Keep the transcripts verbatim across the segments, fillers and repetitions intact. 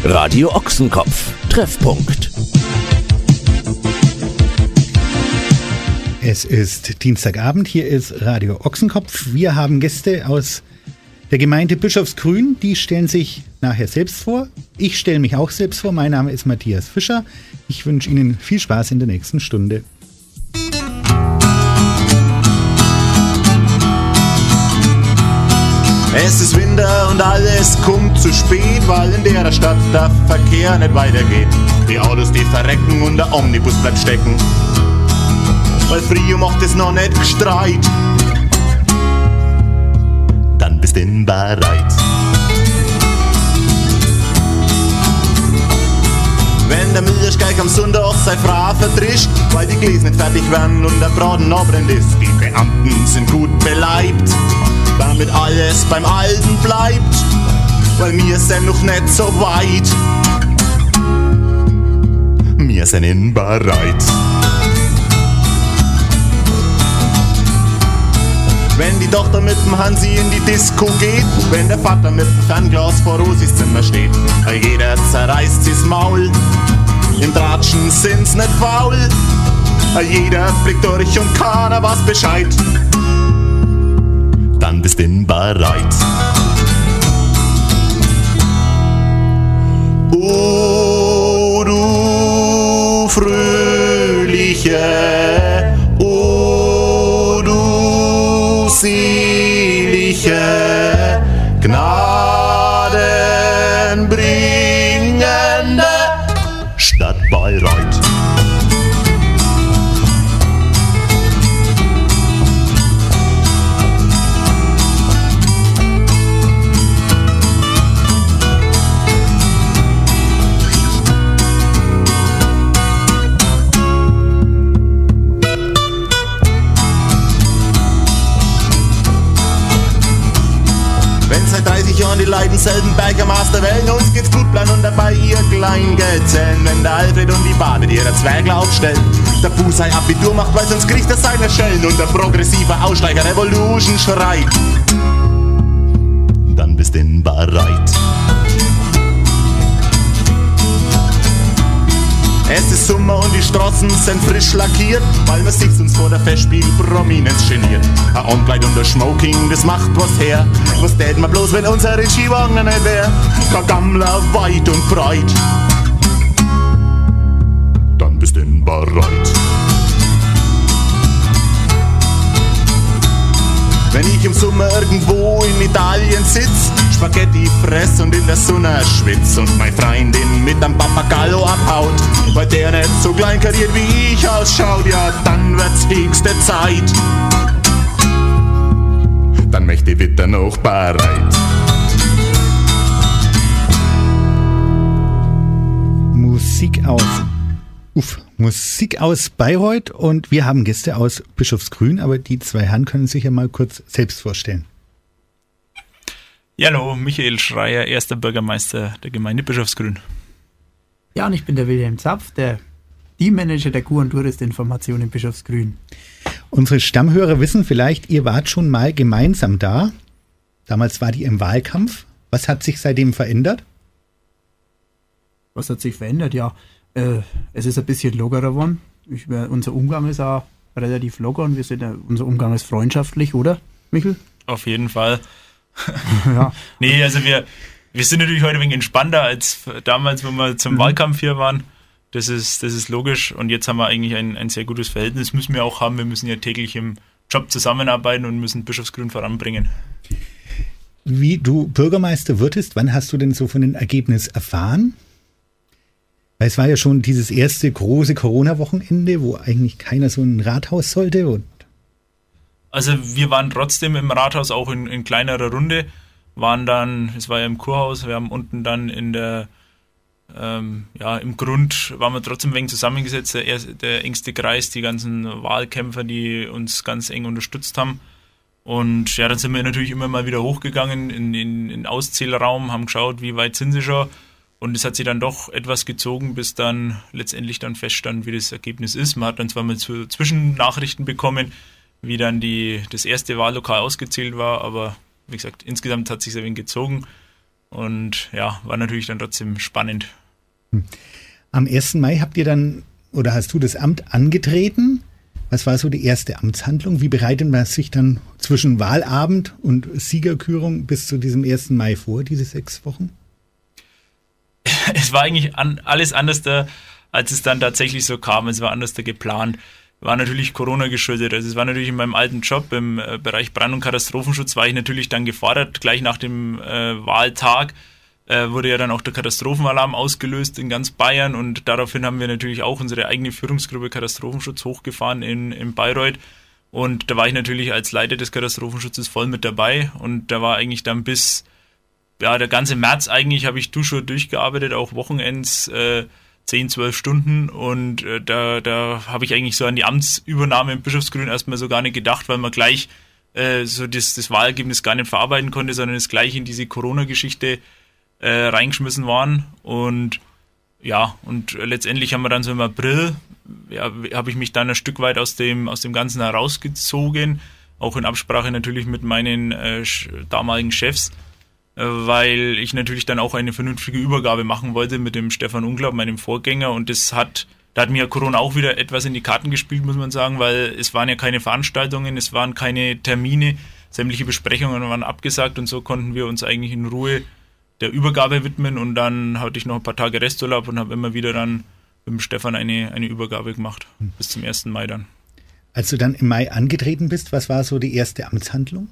Radio Ochsenkopf. Treffpunkt. Es ist Dienstagabend, hier ist Radio Ochsenkopf. Wir haben Gäste aus der Gemeinde Bischofsgrün, die stellen sich nachher selbst vor. Ich stelle mich auch selbst vor. Mein Name ist Matthias Fischer. Ich wünsche Ihnen viel Spaß in der nächsten Stunde. Es ist Winter und alles kommt zu spät, weil in der Stadt der Verkehr nicht weitergeht. Die Autos, die verrecken und der Omnibus bleibt stecken, weil Frio macht es noch nicht gestreit. Dann bist du bereit. Wenn der Milchgeig am Sonntag sein Frau verdrischt, weil die Gläser nicht fertig werden und der Braten abbrennt ist. Die Beamten sind gut beleibt, damit alles beim Alten bleibt, weil wir sind noch nicht so weit. Wir sind in bereit. Wenn die Tochter mit dem Hansi in die Disco geht, wenn der Vater mit dem Fernglas vor Rosis Zimmer steht, jeder zerreißt sie's Maul, im Tratschen sind's nicht faul, jeder blickt durch und keiner weiß Bescheid. Dann bist du bereit. O du fröhliche, o du selige, gnadenbringende Stadt Bayreuth. Seit dreißig Jahren die Leute selben Bäckermeister wählen. Uns geht's gut bleiben und dabei ihr Kleingeld zählen. Wenn der Alfred und die Bade ihre Zwergler aufstellen, der Busei Abitur macht, weil sonst kriegt er seine Schellen und der progressive Aussteiger Revolution schreit. Dann bist du bereit. Es ist Sommer und die Straßen sind frisch lackiert, weil man sich uns vor der Festspiel Prominenz geniert. Ein Ankleid und ein Smoking, das macht was her. Was täten wir bloß, wenn unsere Skiwagen nicht wär? Kein Gammler weit und breit. Dann bist du bereit. Wenn ich im Sommer irgendwo in Italien sitz, Spaghetti fress und in der Sonne schwitz und meine Freundin mit einem Papagallo abhaut, weil der nicht so klein kariert wie ich ausschaut, ja, dann wird's höchste Zeit. Dann möchte ich wieder noch bereit. Musik aus Uff, Musik aus Bayreuth und wir haben Gäste aus Bischofsgrün, aber die zwei Herren können sich ja mal kurz selbst vorstellen. Ja, hallo, Michael Schreier, erster Bürgermeister der Gemeinde Bischofsgrün. Ja, und ich bin der Wilhelm Zapf, der Teammanager der Kur- und Touristinformation in Bischofsgrün. Unsere Stammhörer wissen vielleicht, ihr wart schon mal gemeinsam da. Damals war die im Wahlkampf. Was hat sich seitdem verändert? Was hat sich verändert? Ja, äh, es ist ein bisschen lockerer geworden. Ich, äh, unser Umgang ist auch relativ locker und wir sind, äh, unser Umgang ist freundschaftlich, oder, Michel? Auf jeden Fall. Ja. Nee, also wir, wir sind natürlich heute ein wenig entspannter als damals, wenn wir zum mhm. Wahlkampf hier waren. Das ist, das ist logisch und jetzt haben wir eigentlich ein, ein sehr gutes Verhältnis. Müssen wir auch haben. Wir müssen ja täglich im Job zusammenarbeiten und müssen Bischofsgrün voranbringen. Wie du Bürgermeister wurdest, wann hast du denn so von dem Ergebnis erfahren? Weil es war ja schon dieses erste große Corona-Wochenende, wo eigentlich keiner so ein Rathaus sollte. Und also wir waren trotzdem im Rathaus, auch in, in kleinerer Runde, waren dann, es war ja im Kurhaus, wir haben unten dann in der, ähm, ja, im Grund waren wir trotzdem ein wenig zusammengesetzt, der, der engste Kreis, die ganzen Wahlkämpfer, die uns ganz eng unterstützt haben. Und ja, dann sind wir natürlich immer mal wieder hochgegangen in, in, in den Auszählraum, haben geschaut, wie weit sind sie schon. Und es hat sich dann doch etwas gezogen, bis dann letztendlich dann feststand, wie das Ergebnis ist. Man hat dann zwar mal Zwischennachrichten bekommen, wie dann die, das erste Wahllokal ausgezählt war, aber wie gesagt, insgesamt hat es sich ein wenig gezogen. Und ja, war natürlich dann trotzdem spannend. Am ersten Mai habt ihr dann, oder hast du das Amt angetreten? Was war so die erste Amtshandlung? Wie bereitet man sich dann zwischen Wahlabend und Siegerkürung bis zu diesem ersten Mai vor, diese sechs Wochen? Es war eigentlich an, alles anders, da, als es dann tatsächlich so kam. Es war anders da geplant. War natürlich Corona geschuldet. Also es war natürlich in meinem alten Job im äh, Bereich Brand- und Katastrophenschutz, war ich natürlich dann gefordert. Gleich nach dem äh, Wahltag äh, wurde ja dann auch der Katastrophenalarm ausgelöst in ganz Bayern und daraufhin haben wir natürlich auch unsere eigene Führungsgruppe Katastrophenschutz hochgefahren in, in Bayreuth. Und da war ich natürlich als Leiter des Katastrophenschutzes voll mit dabei und da war eigentlich dann bis, ja, der ganze März eigentlich habe ich Dusche durchgearbeitet, auch Wochenends, äh, zehn, zwölf Stunden und äh, da, da habe ich eigentlich so an die Amtsübernahme im Bischofsgrün erstmal so gar nicht gedacht, weil man gleich äh, so das, das Wahlergebnis gar nicht verarbeiten konnte, sondern es gleich in diese Corona-Geschichte äh, reingeschmissen waren und ja, und letztendlich haben wir dann so im April, ja, habe ich mich dann ein Stück weit aus dem, aus dem Ganzen herausgezogen, auch in Absprache natürlich mit meinen äh, damaligen Chefs, weil ich natürlich dann auch eine vernünftige Übergabe machen wollte mit dem Stefan Unglaub, meinem Vorgänger und das hat, da hat mir Corona auch wieder etwas in die Karten gespielt, muss man sagen, weil es waren ja keine Veranstaltungen, es waren keine Termine, sämtliche Besprechungen waren abgesagt und so konnten wir uns eigentlich in Ruhe der Übergabe widmen und dann hatte ich noch ein paar Tage Resturlaub und habe immer wieder dann mit dem Stefan eine, eine Übergabe gemacht, hm. bis zum ersten Mai dann. Als du dann im Mai angetreten bist, was war so die erste Amtshandlung?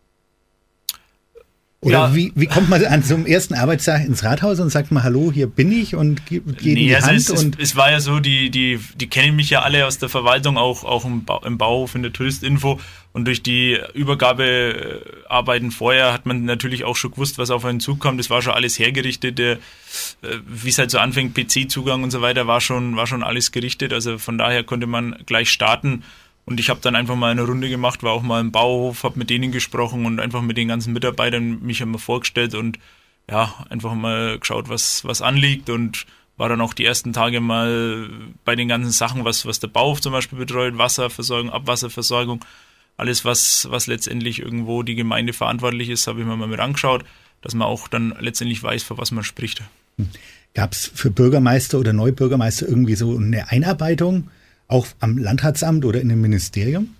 Oder ja. wie, wie kommt man an so einem ersten Arbeitstag ins Rathaus und sagt mal, hallo, hier bin ich und geht nee, in die also Hand? Es, und es, es war ja so, die, die, die kennen mich ja alle aus der Verwaltung, auch, auch im, ba- im Bauhof, in der Touristinfo und durch die Übergabearbeiten vorher hat man natürlich auch schon gewusst, was auf einen zukommt. Das war schon alles hergerichtet, der, wie es halt so anfängt, P C-Zugang und so weiter, war schon, war schon alles gerichtet. Also von daher konnte man gleich starten. Und ich habe dann einfach mal eine Runde gemacht, war auch mal im Bauhof, habe mit denen gesprochen und einfach mit den ganzen Mitarbeitern mich einmal vorgestellt und ja, einfach mal geschaut, was, was anliegt und war dann auch die ersten Tage mal bei den ganzen Sachen, was, was der Bauhof zum Beispiel betreut, Wasserversorgung, Abwasserversorgung, alles, was, was letztendlich irgendwo die Gemeinde verantwortlich ist, habe ich mir mal mit angeschaut, dass man auch dann letztendlich weiß, für was man spricht. Gab es für Bürgermeister oder Neubürgermeister irgendwie so eine Einarbeitung? Auch am Landratsamt oder in dem Ministerium?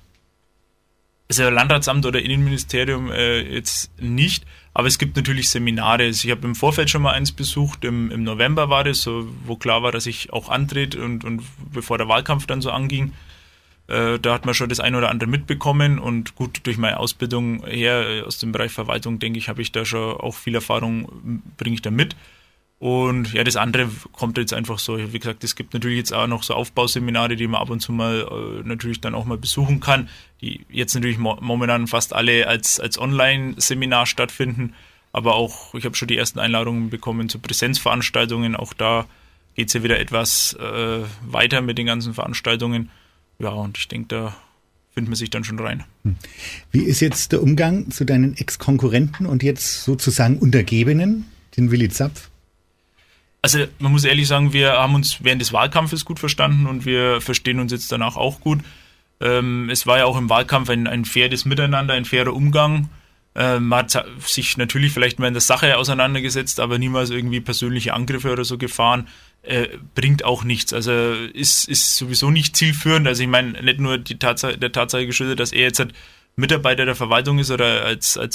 Also Landratsamt oder Innenministerium äh, jetzt nicht, aber es gibt natürlich Seminare. Also ich habe im Vorfeld schon mal eins besucht, im, im November war das, so, wo klar war, dass ich auch antrete und, und bevor der Wahlkampf dann so anging. Äh, da hat man schon das ein oder andere mitbekommen und gut, durch meine Ausbildung her äh, aus dem Bereich Verwaltung, denke ich, habe ich da schon auch viel Erfahrung, bringe ich da mit. Und ja, das andere kommt jetzt einfach so, wie gesagt, es gibt natürlich jetzt auch noch so Aufbauseminare, die man ab und zu mal äh, natürlich dann auch mal besuchen kann, die jetzt natürlich mo- momentan fast alle als, als Online-Seminar stattfinden, aber auch, ich habe schon die ersten Einladungen bekommen zu Präsenzveranstaltungen, auch da geht es ja wieder etwas äh, weiter mit den ganzen Veranstaltungen. Ja, und ich denke, da findet man sich dann schon rein. Wie ist jetzt der Umgang zu deinen Ex-Konkurrenten und jetzt sozusagen Untergebenen, den Willi Zapf? Also man muss ehrlich sagen, wir haben uns während des Wahlkampfes gut verstanden und wir verstehen uns jetzt danach auch gut. Ähm, es war ja auch im Wahlkampf ein, ein faires Miteinander, ein fairer Umgang. Ähm, man hat sich natürlich vielleicht mal in der Sache auseinandergesetzt, aber niemals irgendwie persönliche Angriffe oder so gefahren. Äh, bringt auch nichts. Also ist, ist sowieso nicht zielführend. Also ich meine, nicht nur die Tatsache, der Tatsache geschuldet, dass er jetzt halt Mitarbeiter der Verwaltung ist oder als, als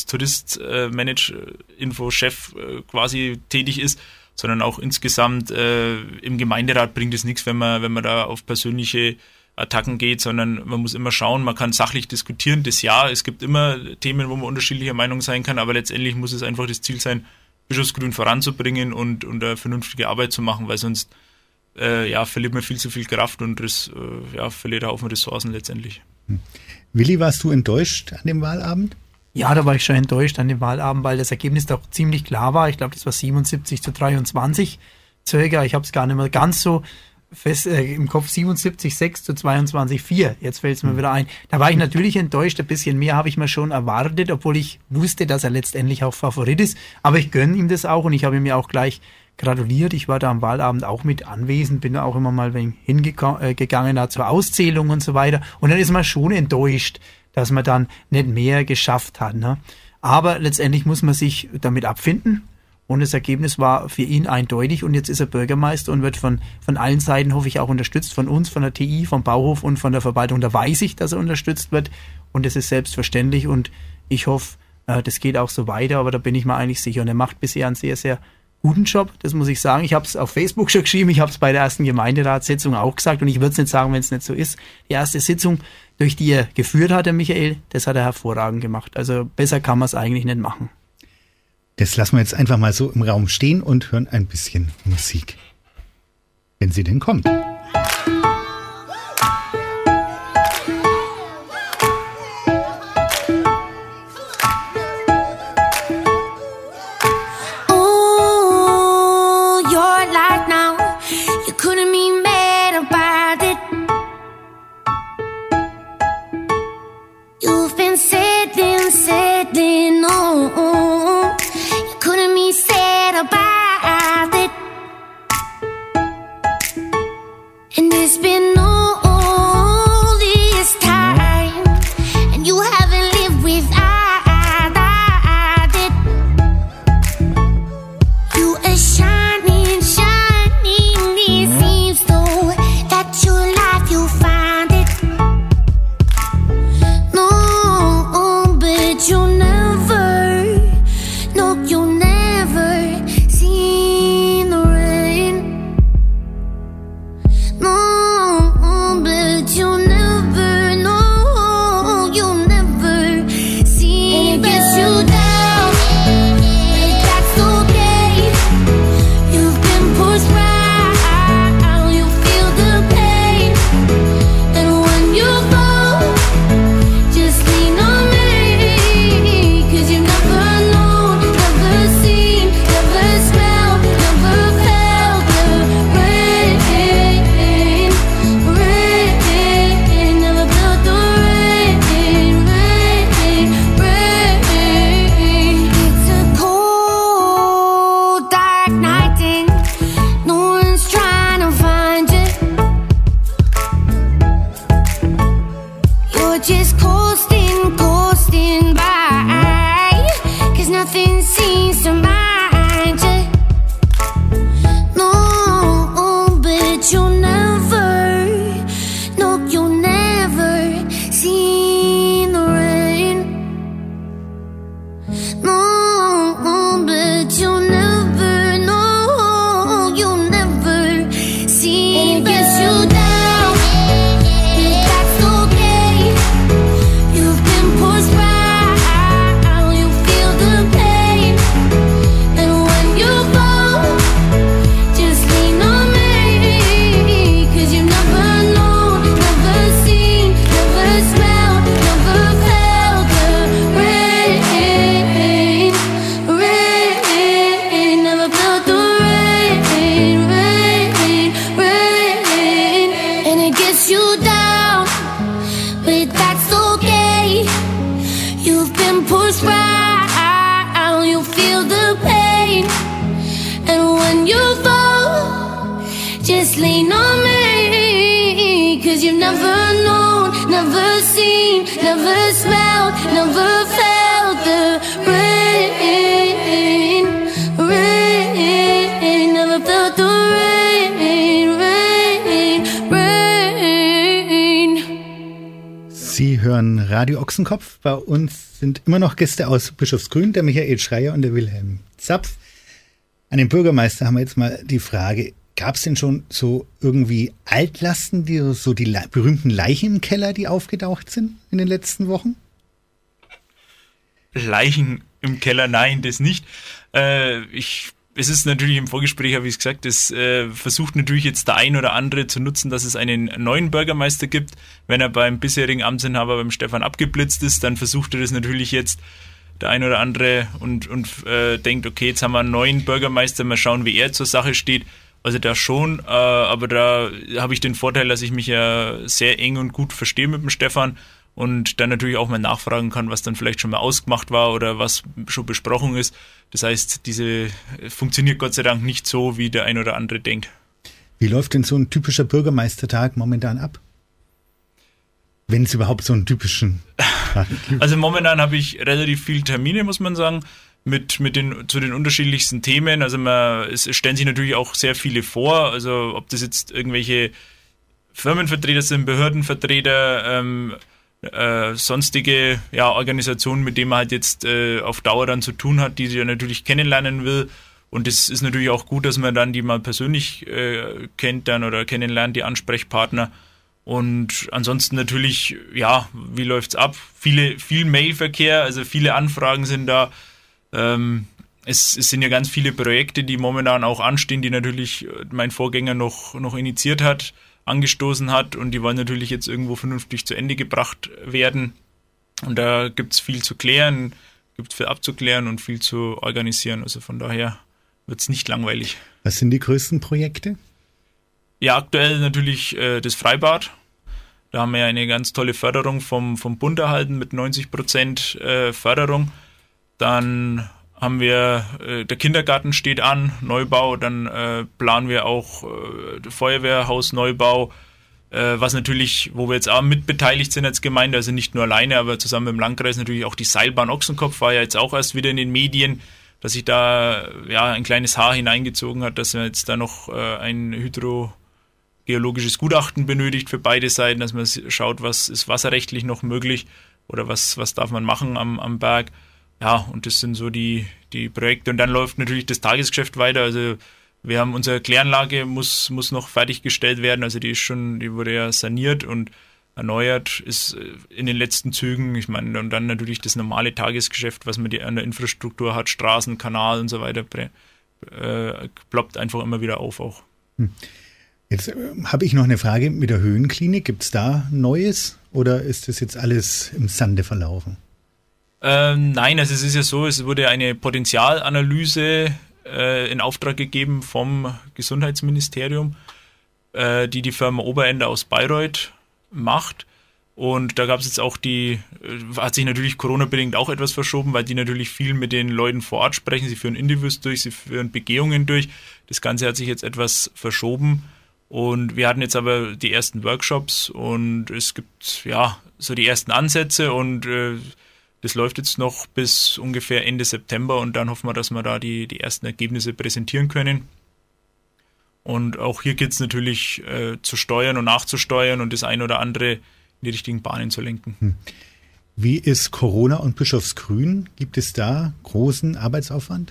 Tourist-Manage-Info-Chef äh, quasi tätig ist, sondern auch insgesamt äh, im Gemeinderat bringt es nichts, wenn man, wenn man da auf persönliche Attacken geht, sondern man muss immer schauen, man kann sachlich diskutieren, das ja, es gibt immer Themen, wo man unterschiedlicher Meinung sein kann, aber letztendlich muss es einfach das Ziel sein, Bischofsgrün voranzubringen und, und eine vernünftige Arbeit zu machen, weil sonst äh, ja, verliert man viel zu viel Kraft und das, äh, ja, verliert auch auf Ressourcen letztendlich. Hm. Willi, warst du enttäuscht an dem Wahlabend? Ja, da war ich schon enttäuscht an dem Wahlabend, weil das Ergebnis doch ziemlich klar war. Ich glaube, das war siebenundsiebzig zu dreiundzwanzig circa. Ich habe es gar nicht mehr ganz so fest äh, im Kopf, siebenundsiebzig sechs zu zweiundzwanzig vier. Jetzt fällt es mir wieder ein. Da war ich natürlich enttäuscht. Ein bisschen mehr habe ich mir schon erwartet, obwohl ich wusste, dass er letztendlich auch Favorit ist. Aber ich gönne ihm das auch und ich habe ihm ja auch gleich gratuliert. Ich war da am Wahlabend auch mit anwesend, bin da auch immer mal hingegangen äh, zur Auszählung und so weiter. Und dann ist man schon enttäuscht, dass man dann nicht mehr geschafft hat. Ne? Aber letztendlich muss man sich damit abfinden Und das Ergebnis war für ihn eindeutig und jetzt ist er Bürgermeister und wird von, von allen Seiten, hoffe ich, auch unterstützt, von uns, von der T I, vom Bauhof und von der Verwaltung. Da weiß ich, dass er unterstützt wird und das ist selbstverständlich und ich hoffe, äh, das geht auch so weiter, aber da bin ich mir eigentlich sicher. Und er macht bisher einen sehr, sehr guten Job, das muss ich sagen. Ich habe es auf Facebook schon geschrieben, ich habe es bei der ersten Gemeinderatssitzung auch gesagt und ich würde es nicht sagen, wenn es nicht so ist. Die erste Sitzung, durch die er geführt hat, der Michael, das hat er hervorragend gemacht. Also besser kann man es eigentlich nicht machen. Das lassen wir jetzt einfach mal so im Raum stehen und hören ein bisschen Musik. Wenn sie denn kommt. Sie hören Radio Ochsenkopf. Bei uns sind immer noch Gäste aus Bischofsgrün, der Michael Schreier und der Wilhelm Zapf. An den Bürgermeister haben wir jetzt mal die Frage, gab es denn schon so irgendwie Altlasten, die so die le- berühmten Leichen im Keller, die aufgetaucht sind in den letzten Wochen? Leichen im Keller, nein, das nicht. Äh, ich Es ist natürlich im Vorgespräch, habe ich es gesagt, es äh, versucht natürlich jetzt der ein oder andere zu nutzen, dass es einen neuen Bürgermeister gibt. Wenn er beim bisherigen Amtsinhaber, beim Stefan, abgeblitzt ist, dann versucht er das natürlich jetzt der ein oder andere und, und äh, denkt, okay, jetzt haben wir einen neuen Bürgermeister, mal schauen, wie er zur Sache steht. Also da schon, äh, aber da habe ich den Vorteil, dass ich mich ja sehr eng und gut verstehe mit dem Stefan und dann natürlich auch mal nachfragen kann, was dann vielleicht schon mal ausgemacht war oder was schon besprochen ist. Das heißt, diese funktioniert Gott sei Dank nicht so, wie der ein oder andere denkt. Wie läuft denn so ein typischer Bürgermeistertag momentan ab? Wenn es überhaupt so einen typischen Tag gibt. Also momentan habe ich relativ viele Termine, muss man sagen. mit, mit den, zu den unterschiedlichsten Themen. Also man, es stellen sich natürlich auch sehr viele vor, also ob das jetzt irgendwelche Firmenvertreter sind, Behördenvertreter, ähm, äh, sonstige ja, Organisationen, mit denen man halt jetzt äh, auf Dauer dann zu tun hat, die sie ja natürlich kennenlernen will. Und es ist natürlich auch gut, dass man dann die mal persönlich äh, kennt dann oder kennenlernt, die Ansprechpartner. Und ansonsten natürlich, ja, wie läuft's ab? Viele, viel Mailverkehr, also viele Anfragen sind da. Ähm, es, es sind ja ganz viele Projekte, die momentan auch anstehen, die natürlich mein Vorgänger noch, noch initiiert hat, angestoßen hat und die wollen natürlich jetzt irgendwo vernünftig zu Ende gebracht werden. Und da gibt's viel zu klären, gibt's viel abzuklären und viel zu organisieren. Also von daher wird's nicht langweilig. Was sind die größten Projekte? Ja, aktuell natürlich äh, das Freibad. Da haben wir ja eine ganz tolle Förderung vom, vom Bund erhalten mit neunzig Prozent äh, Förderung. Dann haben wir, äh, der Kindergarten steht an, Neubau. Dann äh, planen wir auch äh, Feuerwehrhausneubau, äh, was natürlich, wo wir jetzt auch mitbeteiligt sind als Gemeinde, also nicht nur alleine, aber zusammen mit dem Landkreis natürlich auch die Seilbahn Ochsenkopf war ja jetzt auch erst wieder in den Medien, dass sich da ja ein kleines Haar hineingezogen hat, dass man jetzt da noch äh, ein hydrogeologisches Gutachten benötigt für beide Seiten, dass man schaut, was ist wasserrechtlich noch möglich oder was, was darf man machen am, am Berg. Ja, und das sind so die, die Projekte. Und dann läuft natürlich das Tagesgeschäft weiter. Also wir haben unsere Kläranlage muss, muss noch fertiggestellt werden. Also die ist schon, die wurde ja saniert und erneuert, ist in den letzten Zügen. Ich meine, und dann natürlich das normale Tagesgeschäft, was man die an der Infrastruktur hat, Straßen, Kanal und so weiter, äh, ploppt einfach immer wieder auf auch. Jetzt äh, habe ich noch eine Frage mit der Höhenklinik. Gibt es da Neues oder ist das jetzt alles im Sande verlaufen? Ähm, nein, also es ist ja so, es wurde eine Potenzialanalyse äh, in Auftrag gegeben vom Gesundheitsministerium, äh, die die Firma Oberende aus Bayreuth macht. Und da gab es jetzt auch die, äh, hat sich natürlich Corona-bedingt auch etwas verschoben, weil die natürlich viel mit den Leuten vor Ort sprechen. Sie führen Interviews durch, sie führen Begehungen durch. Das Ganze hat sich jetzt etwas verschoben. Und wir hatten jetzt aber die ersten Workshops und es gibt ja so die ersten Ansätze und äh, das läuft jetzt noch bis ungefähr Ende September und dann hoffen wir, dass wir da die, die ersten Ergebnisse präsentieren können. Und auch hier geht es natürlich äh, zu steuern und nachzusteuern und das ein oder andere in die richtigen Bahnen zu lenken. Wie ist Corona und Bischofsgrün? Gibt es da großen Arbeitsaufwand?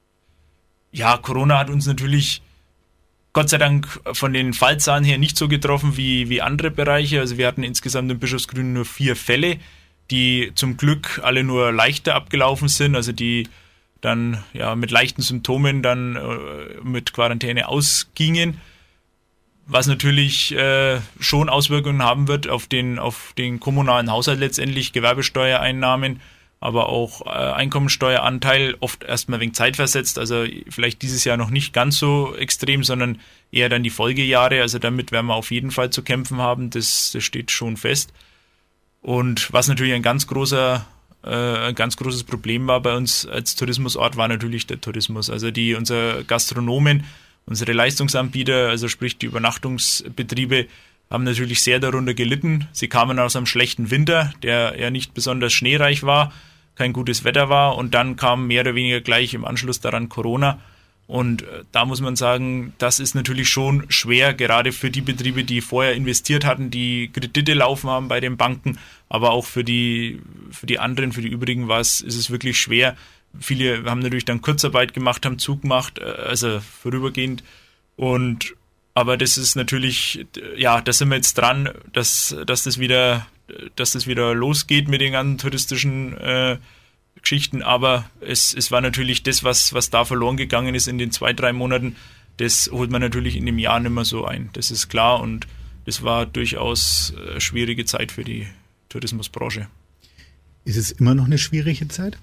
Ja, Corona hat uns natürlich Gott sei Dank von den Fallzahlen her nicht so getroffen wie, wie andere Bereiche. Also wir hatten insgesamt in Bischofsgrün nur vier Fälle, die zum Glück alle nur leichter abgelaufen sind, also die dann ja mit leichten Symptomen dann äh, mit Quarantäne ausgingen, was natürlich äh, schon Auswirkungen haben wird auf den, auf den kommunalen Haushalt letztendlich, Gewerbesteuereinnahmen, aber auch äh, Einkommensteueranteil, oft erstmal wegen Zeit versetzt, also vielleicht dieses Jahr noch nicht ganz so extrem, sondern eher dann die Folgejahre, also damit werden wir auf jeden Fall zu kämpfen haben, das, das steht schon fest. Und was natürlich ein ganz großer, äh, ein ganz großes Problem war bei uns als Tourismusort, war natürlich der Tourismus. Also die, unsere Gastronomen, unsere Leistungsanbieter, also sprich die Übernachtungsbetriebe, haben natürlich sehr darunter gelitten. Sie kamen aus einem schlechten Winter, der ja nicht besonders schneereich war, kein gutes Wetter war und dann kam mehr oder weniger gleich im Anschluss daran Corona. Und da muss man sagen, das ist natürlich schon schwer, gerade für die Betriebe, die vorher investiert hatten, die Kredite laufen haben bei den Banken, aber auch für die, für die anderen, für die übrigen war es, ist es wirklich schwer. Viele haben natürlich dann Kurzarbeit gemacht, haben Zug gemacht, also vorübergehend. Und, aber das ist natürlich, ja, da sind wir jetzt dran, dass, dass das wieder, dass das wieder losgeht mit den ganzen touristischen äh, Geschichten, aber es, es war natürlich das, was, was da verloren gegangen ist in den zwei, drei Monaten, das holt man natürlich in dem Jahr nicht mehr so ein. Das ist klar und das war durchaus eine schwierige Zeit für die Tourismusbranche. Ist es immer noch eine schwierige Zeit?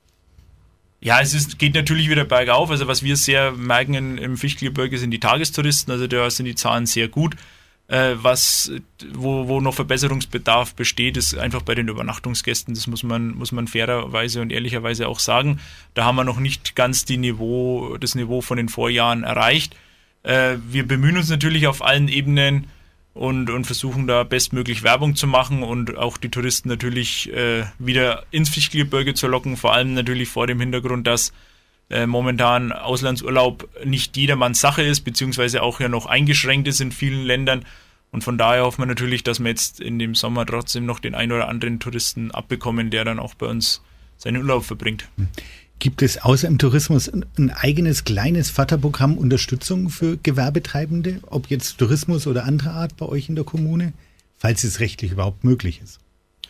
Ja, es ist, geht natürlich wieder bergauf. Also was wir sehr merken in, im Fichtelgebirge sind die Tagestouristen, also da sind die Zahlen sehr gut. Äh, was, wo, wo noch Verbesserungsbedarf besteht, ist einfach bei den Übernachtungsgästen. Das muss man, muss man fairerweise und ehrlicherweise auch sagen. Da haben wir noch nicht ganz die Niveau, das Niveau von den Vorjahren erreicht. Äh, wir bemühen uns natürlich auf allen Ebenen und, und versuchen da bestmöglich Werbung zu machen und auch die Touristen natürlich äh, wieder ins Fichtelgebirge zu locken, vor allem natürlich vor dem Hintergrund, dass äh, momentan Auslandsurlaub nicht jedermanns Sache ist, beziehungsweise auch ja noch eingeschränkt ist in vielen Ländern. Und von daher hoffen wir natürlich, dass wir jetzt in dem Sommer trotzdem noch den einen oder anderen Touristen abbekommen, der dann auch bei uns seinen Urlaub verbringt. Gibt es außer im Tourismus ein eigenes kleines Förderprogramm Unterstützung für Gewerbetreibende, ob jetzt Tourismus oder andere Art bei euch in der Kommune, falls es rechtlich überhaupt möglich ist?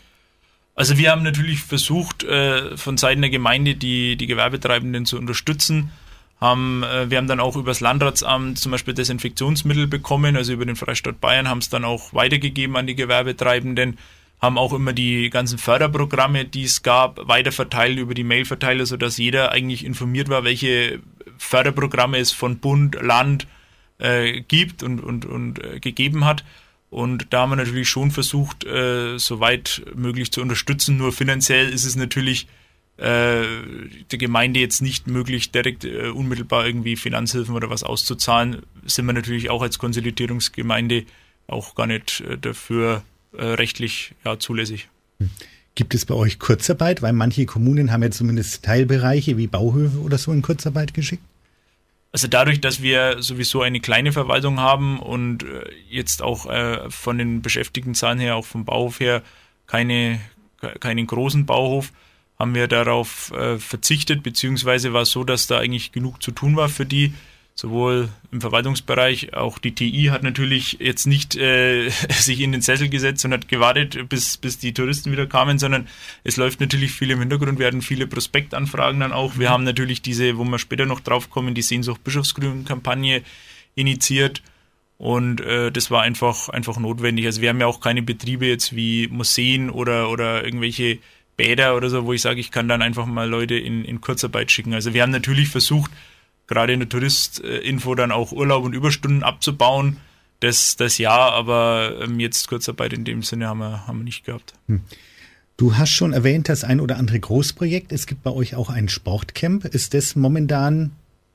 Also wir haben natürlich versucht, äh, von Seiten der Gemeinde die, die Gewerbetreibenden zu unterstützen. Haben, äh, wir haben dann auch über das Landratsamt zum Beispiel Desinfektionsmittel bekommen, also über den Freistaat Bayern, haben es dann auch weitergegeben an die Gewerbetreibenden, haben auch immer die ganzen Förderprogramme, die es gab, weiterverteilt über die Mailverteiler, sodass jeder eigentlich informiert war, welche Förderprogramme es von Bund, Land äh, gibt und, und, und äh, gegeben hat. Und da haben wir natürlich schon versucht, äh, so weit möglich zu unterstützen. Nur finanziell ist es natürlich äh, der Gemeinde jetzt nicht möglich, direkt äh, unmittelbar irgendwie Finanzhilfen oder was auszuzahlen. Sind wir natürlich auch als Konsolidierungsgemeinde auch gar nicht äh, dafür äh, rechtlich ja, zulässig. Gibt es bei euch Kurzarbeit? Weil manche Kommunen haben ja zumindest Teilbereiche wie Bauhöfe oder so in Kurzarbeit geschickt. Also dadurch, dass wir sowieso eine kleine Verwaltung haben und äh, jetzt auch äh, von den Beschäftigtenzahlen her, auch vom Bauhof her, keine, keinen großen Bauhof, haben wir darauf äh, verzichtet, beziehungsweise war es so, dass da eigentlich genug zu tun war für die, sowohl im Verwaltungsbereich, auch die T I hat natürlich jetzt nicht äh, sich in den Sessel gesetzt und hat gewartet, bis, bis die Touristen wieder kamen, sondern es läuft natürlich viel im Hintergrund, wir hatten viele Prospektanfragen dann auch, wir haben natürlich diese, wo wir später noch drauf kommen, die Sehnsucht Bischofsgrün-Kampagne initiiert und äh, das war einfach, einfach notwendig, also wir haben ja auch keine Betriebe jetzt wie Museen oder, oder irgendwelche Bäder oder so, wo ich sage, ich kann dann einfach mal Leute in, in Kurzarbeit schicken. Also wir haben natürlich versucht, gerade in der Touristinfo dann auch Urlaub und Überstunden abzubauen. Das, das ja, aber ähm, jetzt Kurzarbeit in dem Sinne haben wir, haben wir nicht gehabt. Hm. Du hast schon erwähnt, das ein oder andere Großprojekt. Es gibt bei euch auch ein Sportcamp. Ist das momentan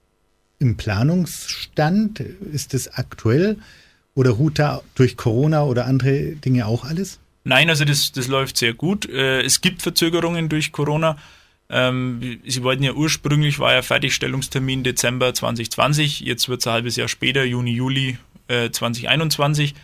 im Planungsstand? Ist das aktuell? Oder ruht da durch Corona oder andere Dinge auch alles? Nein, also das, das läuft sehr gut. Es gibt Verzögerungen durch Corona. Sie wollten ja ursprünglich, war ja Fertigstellungstermin Dezember zwanzig zwanzig, jetzt wird es ein halbes Jahr später, Juni, Juli zwanzig einundzwanzig.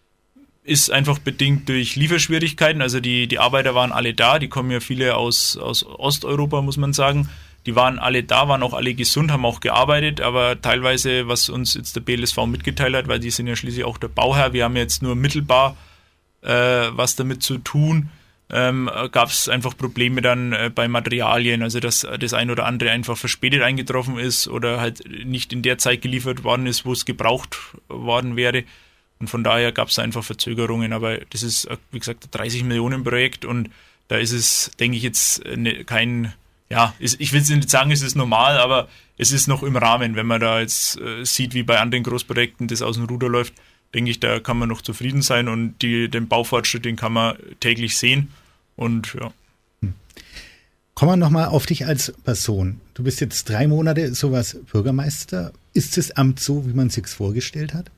Ist einfach bedingt durch Lieferschwierigkeiten, also die, die Arbeiter waren alle da, die kommen ja viele aus, aus Osteuropa, muss man sagen. Die waren alle da, waren auch alle gesund, haben auch gearbeitet, aber teilweise, was uns jetzt der B L S V mitgeteilt hat, weil die sind ja schließlich auch der Bauherr, wir haben jetzt nur mittelbar äh, was damit zu tun, ähm, gab es einfach Probleme dann äh, bei Materialien, also dass das ein oder andere einfach verspätet eingetroffen ist oder halt nicht in der Zeit geliefert worden ist, wo es gebraucht worden wäre. Und von daher gab es einfach Verzögerungen, aber das ist, wie gesagt, ein dreißig Millionen Projekt und da ist es, denke ich, jetzt ne, kein, ja, ist, ich will es nicht sagen, es ist normal, aber es ist noch im Rahmen, wenn man da jetzt äh, sieht, wie bei anderen Großprojekten das aus dem Ruder läuft, denke ich, da kann man noch zufrieden sein und die, den Baufortschritt, den kann man täglich sehen und ja. Hm. Kommen wir nochmal auf dich als Person. Du bist jetzt drei Monate sowas Bürgermeister. Ist das Amt so, wie man es sich vorgestellt hat?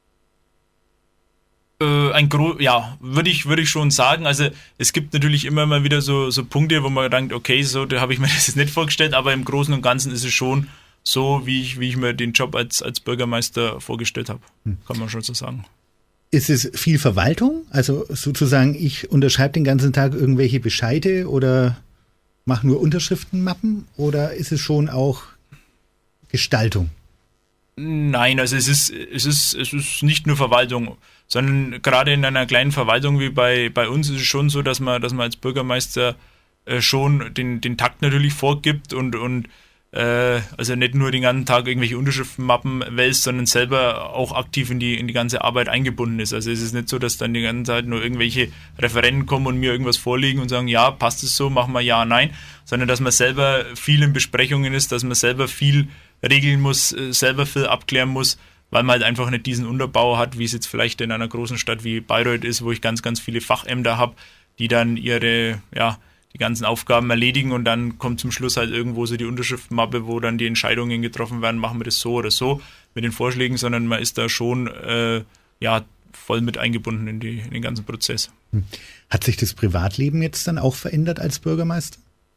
Ein Gro- ja, würde ich, würde ich schon sagen. Also es gibt natürlich immer mal wieder so, so Punkte, wo man denkt, okay, so, da habe ich mir das jetzt nicht vorgestellt, aber im Großen und Ganzen ist es schon so, wie ich, wie ich mir den Job als, als Bürgermeister vorgestellt habe. Hm. Kann man schon so sagen. Ist es viel Verwaltung? Also sozusagen, ich unterschreibe den ganzen Tag irgendwelche Bescheide oder mache nur Unterschriftenmappen oder ist es schon auch Gestaltung? Nein, also es ist, es ist, es ist nicht nur Verwaltung, sondern gerade in einer kleinen Verwaltung wie bei, bei uns ist es schon so, dass man, dass man als Bürgermeister äh, schon den, den Takt natürlich vorgibt und, und äh, also nicht nur den ganzen Tag irgendwelche Unterschriftenmappen wälzt, sondern selber auch aktiv in die, in die ganze Arbeit eingebunden ist. Also es ist nicht so, dass dann die ganze Zeit nur irgendwelche Referenten kommen und mir irgendwas vorlegen und sagen, ja, passt es so, machen wir ja, nein, sondern dass man selber viel in Besprechungen ist, dass man selber viel regeln muss, selber viel abklären muss, weil man halt einfach nicht diesen Unterbau hat, wie es jetzt vielleicht in einer großen Stadt wie Bayreuth ist, wo ich ganz, ganz viele Fachämter habe, die dann ihre, ja, die ganzen Aufgaben erledigen und dann kommt zum Schluss halt irgendwo so die Unterschriftenmappe, wo dann die Entscheidungen getroffen werden, machen wir das so oder so mit den Vorschlägen, sondern man ist da schon, äh, ja, voll mit eingebunden in, die, in den ganzen Prozess. Hat sich das Privatleben jetzt dann auch verändert als Bürgermeister?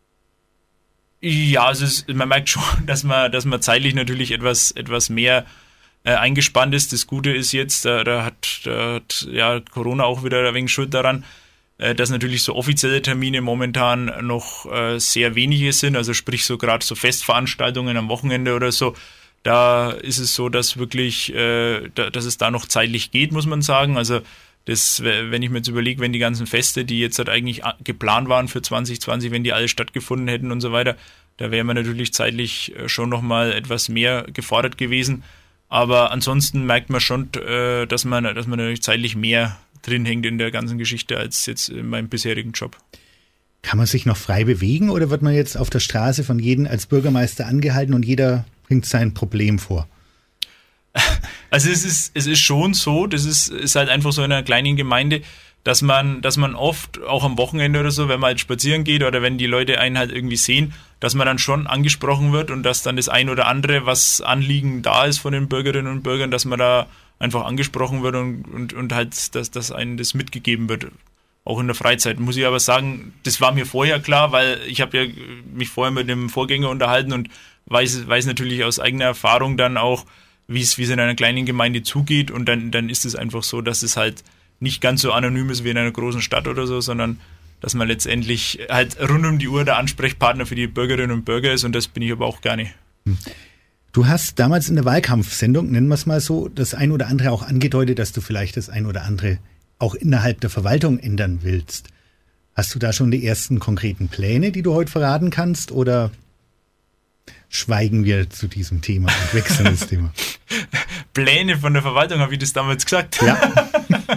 Ja, also es, man merkt schon, dass man, dass man zeitlich natürlich etwas, etwas mehr äh, eingespannt ist. Das Gute ist jetzt, da, da, hat, da hat ja Corona auch wieder ein wenig Schuld daran, äh, dass natürlich so offizielle Termine momentan noch äh, sehr wenige sind. Also sprich so gerade so Festveranstaltungen am Wochenende oder so. Da ist es so, dass wirklich, äh, da, dass es da noch zeitlich geht, muss man sagen. Also das, wenn ich mir jetzt überlege, wenn die ganzen Feste, die jetzt halt eigentlich geplant waren für zwanzig zwanzig, wenn die alle stattgefunden hätten und so weiter, da wäre man natürlich zeitlich schon nochmal etwas mehr gefordert gewesen. Aber ansonsten merkt man schon, äh, dass man, dass man natürlich zeitlich mehr drin hängt in der ganzen Geschichte als jetzt in meinem bisherigen Job. Kann man sich noch frei bewegen oder wird man jetzt auf der Straße von jedem als Bürgermeister angehalten und jeder bringt sein Problem vor? Also es ist, es ist schon so, das ist, ist halt einfach so in einer kleinen Gemeinde, dass man, dass man oft, auch am Wochenende oder so, wenn man halt spazieren geht oder wenn die Leute einen halt irgendwie sehen, dass man dann schon angesprochen wird und dass dann das ein oder andere, was Anliegen da ist von den Bürgerinnen und Bürgern, dass man da einfach angesprochen wird und, und, und halt, dass, dass einem das mitgegeben wird. Auch in der Freizeit, muss ich aber sagen, das war mir vorher klar, weil ich habe ja mich vorher mit dem Vorgänger unterhalten und weiß, weiß natürlich aus eigener Erfahrung dann auch, wie es, wie es in einer kleinen Gemeinde zugeht und dann, dann ist es einfach so, dass es halt nicht ganz so anonym ist wie in einer großen Stadt oder so, sondern dass man letztendlich halt rund um die Uhr der Ansprechpartner für die Bürgerinnen und Bürger ist und das bin ich aber auch gerne. Du hast damals in der Wahlkampfsendung, nennen wir es mal so, das ein oder andere auch angedeutet, dass du vielleicht das ein oder andere auch innerhalb der Verwaltung ändern willst. Hast du da schon die ersten konkreten Pläne, die du heute verraten kannst oder schweigen wir zu diesem Thema und wechseln das Thema? Pläne von der Verwaltung, habe ich das damals gesagt? Ja.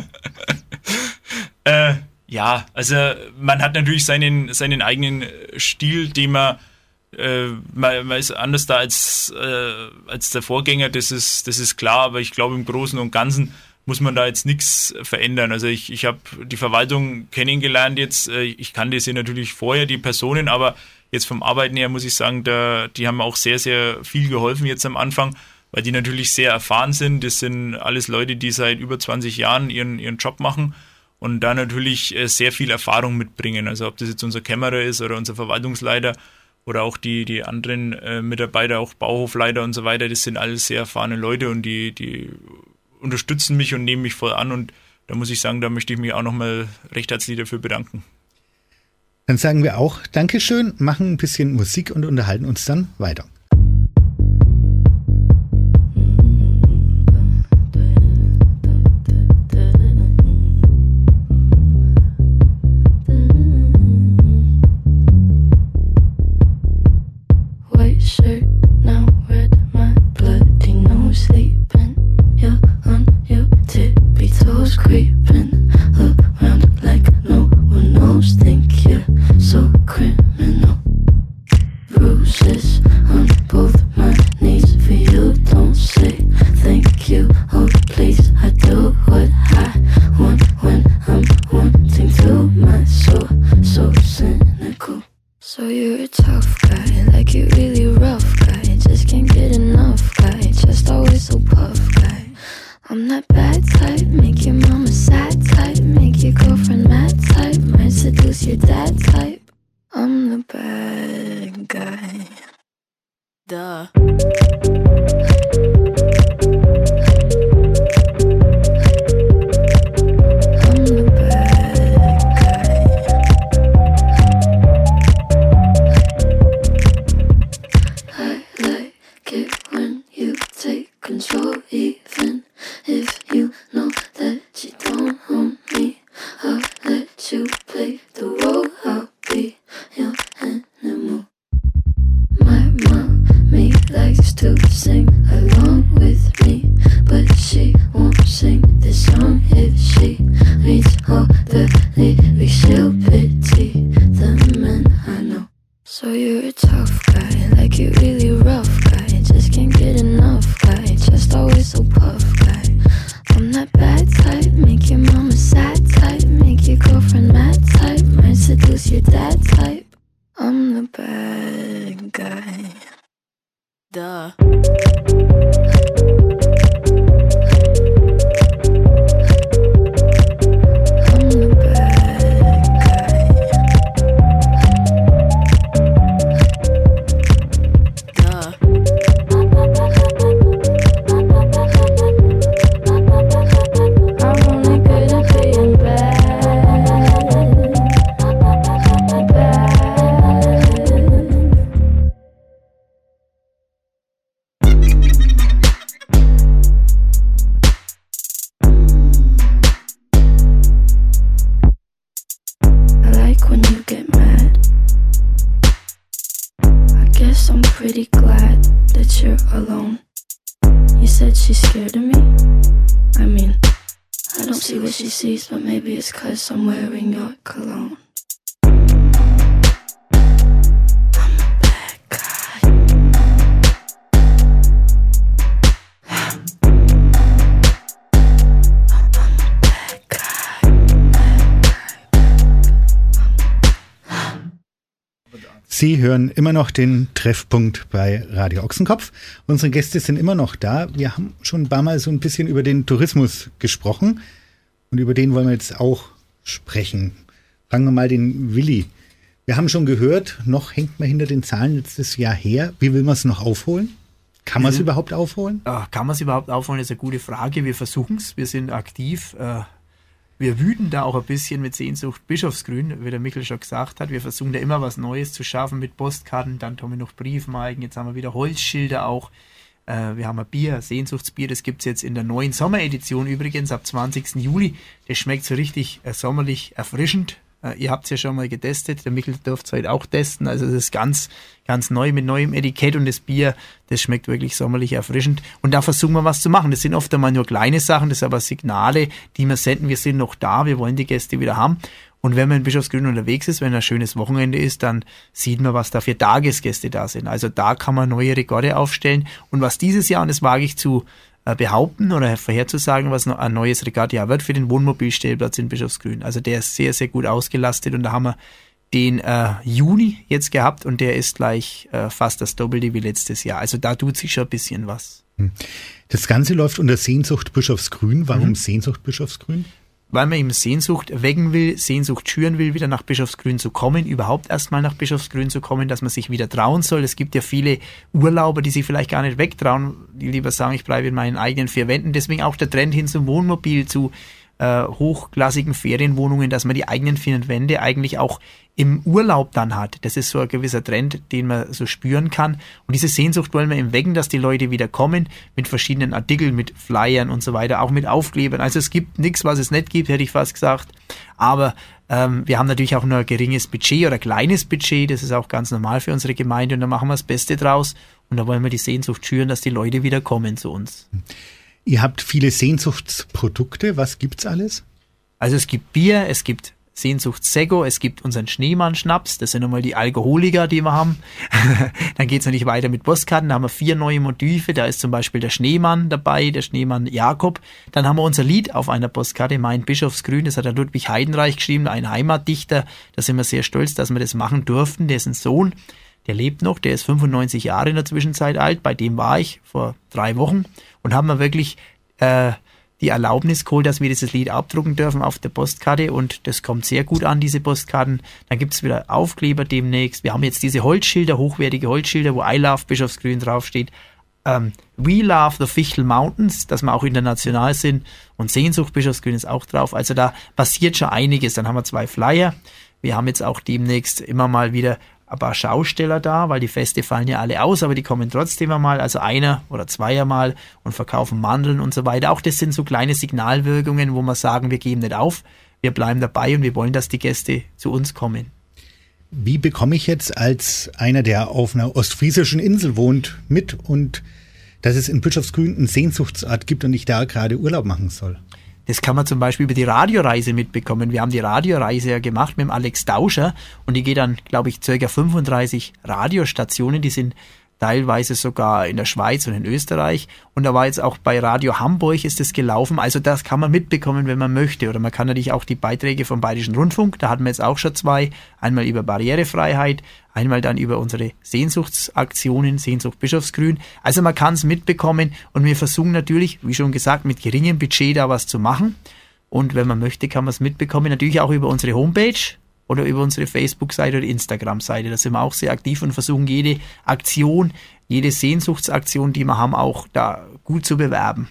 äh, ja, also man hat natürlich seinen, seinen eigenen Stil, den man, äh, man, man ist anders da als, äh, als der Vorgänger, das ist, das ist klar, aber ich glaube im Großen und Ganzen muss man da jetzt nichts verändern. Also ich, ich habe die Verwaltung kennengelernt jetzt, ich kannte sie natürlich vorher, die Personen, aber jetzt vom Arbeiten her muss ich sagen, da, die haben auch sehr, sehr viel geholfen jetzt am Anfang, weil die natürlich sehr erfahren sind. Das sind alles Leute, die seit über zwanzig Jahren ihren, ihren Job machen und da natürlich sehr viel Erfahrung mitbringen. Also ob das jetzt unser Kämmerer ist oder unser Verwaltungsleiter oder auch die, die anderen äh, Mitarbeiter, auch Bauhofleiter und so weiter, das sind alles sehr erfahrene Leute und die, die unterstützen mich und nehmen mich voll an und da muss ich sagen, da möchte ich mich auch nochmal recht herzlich dafür bedanken. Dann sagen wir auch Dankeschön, machen ein bisschen Musik und unterhalten uns dann weiter. White shirt, now red, my bloody nose sleeping. You're on your tippy toes, creeping around like no one knows. Think you're so criminal. Bruises on both my knees for you. Don't say thank you. Oh please, I do what I want when I'm wanting to. My soul so cynical. So you're a tough guy, like you really rough guy. Just can't get enough guy, just always so puff guy. I'm that bad type, make your mama sad type, make your girlfriend mad type, might seduce your dad type. I'm the bad guy. Duh. I'm the bad guy. I like it when you take control, even if you know that you don't own me. I'll let you play the role, I'll be your animal. My mommy likes to sing along with me, but she won't sing this song if she reads all the lyrics. She'll pity the men I know. So you're a tough guy, like you really rough guy. Just can't get enough guy, just always so puff guy. I'm that bad type, make your mama sad type, make your girlfriend mad type, might seduce your dad type. I'm the bad guy. Duh. I'm pretty glad that you're alone. You said she's scared of me? I mean, I don't see what she sees, but maybe it's 'cause I'm wearing your cologne. Sie hören immer noch den Treffpunkt bei Radio Ochsenkopf. Unsere Gäste sind immer noch da. Wir haben schon ein paar Mal so ein bisschen über den Tourismus gesprochen und über den wollen wir jetzt auch sprechen. Fangen wir mal den Willi. Wir haben schon gehört, noch hängt man hinter den Zahlen letztes Jahr her. Wie will man es noch aufholen? Kann man es mhm. überhaupt aufholen? Kann man es überhaupt aufholen, ist eine gute Frage. Wir versuchen es, wir sind aktiv. Wir wüten da auch ein bisschen mit Sehnsucht Bischofsgrün, wie der Michael schon gesagt hat. Wir versuchen da immer was Neues zu schaffen mit Postkarten. Dann haben wir noch Briefmarken, jetzt haben wir wieder Holzschilder auch. Äh, wir haben ein Bier, Sehnsuchtsbier, das gibt es jetzt in der neuen Sommeredition übrigens ab zwanzigsten Juli. Das schmeckt so richtig äh, sommerlich erfrischend. Äh, ihr habt es ja schon mal getestet, der Michael dürft es heute auch testen. Also es ist ganz, ganz neu mit neuem Etikett und das Bier, das schmeckt wirklich sommerlich erfrischend. Und da versuchen wir was zu machen. Das sind oft einmal nur kleine Sachen, das sind aber Signale, die wir senden. Wir sind noch da, wir wollen die Gäste wieder haben. Und wenn man in Bischofsgrün unterwegs ist, wenn ein schönes Wochenende ist, dann sieht man, was da für Tagesgäste da sind. Also da kann man neue Rekorde aufstellen. Und was dieses Jahr, und das wage ich zu äh, behaupten oder vorherzusagen, was noch ein neues Rekordjahr wird für den Wohnmobilstellplatz in Bischofsgrün. Also der ist sehr, sehr gut ausgelastet und da haben wir den äh, Juni jetzt gehabt und der ist gleich äh, fast das Doppelte wie letztes Jahr. Also da tut sich schon ein bisschen was. Das Ganze läuft unter Sehnsucht Bischofsgrün. Warum mhm. Sehnsucht Bischofsgrün? Weil man eben Sehnsucht wecken will, Sehnsucht schüren will, wieder nach Bischofsgrün zu kommen, überhaupt erstmal nach Bischofsgrün zu kommen, dass man sich wieder trauen soll. Es gibt ja viele Urlauber, die sich vielleicht gar nicht wegtrauen, die lieber sagen, ich bleibe in meinen eigenen vier Wänden. Deswegen auch der Trend hin zum Wohnmobil, zu äh, hochklassigen Ferienwohnungen, dass man die eigenen vier Wände eigentlich auch im Urlaub dann hat. Das ist so ein gewisser Trend, den man so spüren kann. Und diese Sehnsucht wollen wir eben wecken, dass die Leute wieder kommen mit verschiedenen Artikeln, mit Flyern und so weiter, auch mit Aufklebern. Also es gibt nichts, was es nicht gibt, hätte ich fast gesagt. Aber ähm, wir haben natürlich auch nur ein geringes Budget oder kleines Budget. Das ist auch ganz normal für unsere Gemeinde und da machen wir das Beste draus. Und da wollen wir die Sehnsucht schüren, dass die Leute wieder kommen zu uns. Ihr habt viele Sehnsuchtsprodukte. Was gibt's alles? Also es gibt Bier, es gibt Sehnsuchtsseggo, es gibt unseren Schneemann-Schnaps, das sind nochmal die Alkoholiker, die wir haben. Dann geht's natürlich weiter mit Postkarten, da haben wir vier neue Motive, da ist zum Beispiel der Schneemann dabei, der Schneemann Jakob. Dann haben wir unser Lied auf einer Postkarte, Mein Bischofsgrün, das hat der Ludwig Heidenreich geschrieben, ein Heimatdichter. Da sind wir sehr stolz, dass wir das machen durften. Der ist ein Sohn, der lebt noch, der ist fünfundneunzig Jahre in der Zwischenzeit alt, bei dem war ich vor drei Wochen und haben wir wirklich äh, die Erlaubnis geholt, dass wir dieses Lied abdrucken dürfen auf der Postkarte und das kommt sehr gut an, diese Postkarten. Dann gibt es wieder Aufkleber demnächst. Wir haben jetzt diese Holzschilder, hochwertige Holzschilder, wo I Love Bischofsgrün draufsteht. Ähm, We Love the Fichtel Mountains, dass wir auch international sind und Sehnsucht Bischofsgrün ist auch drauf. Also da passiert schon einiges. Dann haben wir zwei Flyer. Wir haben jetzt auch demnächst immer mal wieder ein paar Schausteller da, weil die Feste fallen ja alle aus, aber die kommen trotzdem einmal, also einer oder zwei einmal und verkaufen Mandeln und so weiter. Auch das sind so kleine Signalwirkungen, wo wir sagen, wir geben nicht auf, wir bleiben dabei und wir wollen, dass die Gäste zu uns kommen. Wie bekomme ich jetzt als einer, der auf einer ostfriesischen Insel wohnt, mit und dass es in Bischofsgrün einen Sehnsuchtsort gibt und ich da gerade Urlaub machen soll? Das kann man zum Beispiel über die Radioreise mitbekommen. Wir haben die Radioreise ja gemacht mit dem Alex Dauscher und die geht an, glaube ich, ca. fünfunddreißig Radiostationen. Die sind teilweise sogar in der Schweiz und in Österreich. Und da war jetzt auch bei Radio Hamburg ist es gelaufen. Also das kann man mitbekommen, wenn man möchte. Oder man kann natürlich auch die Beiträge vom Bayerischen Rundfunk, da hatten wir jetzt auch schon zwei. Einmal über Barrierefreiheit, einmal dann über unsere Sehnsuchtsaktionen, Sehnsucht Bischofsgrün. Also man kann es mitbekommen und wir versuchen natürlich, wie schon gesagt, mit geringem Budget da was zu machen. Und wenn man möchte, kann man es mitbekommen. Natürlich auch über unsere Homepage oder über unsere Facebook-Seite oder Instagram-Seite. Da sind wir auch sehr aktiv und versuchen jede Aktion, jede Sehnsuchtsaktion, die wir haben, auch da gut zu bewerben.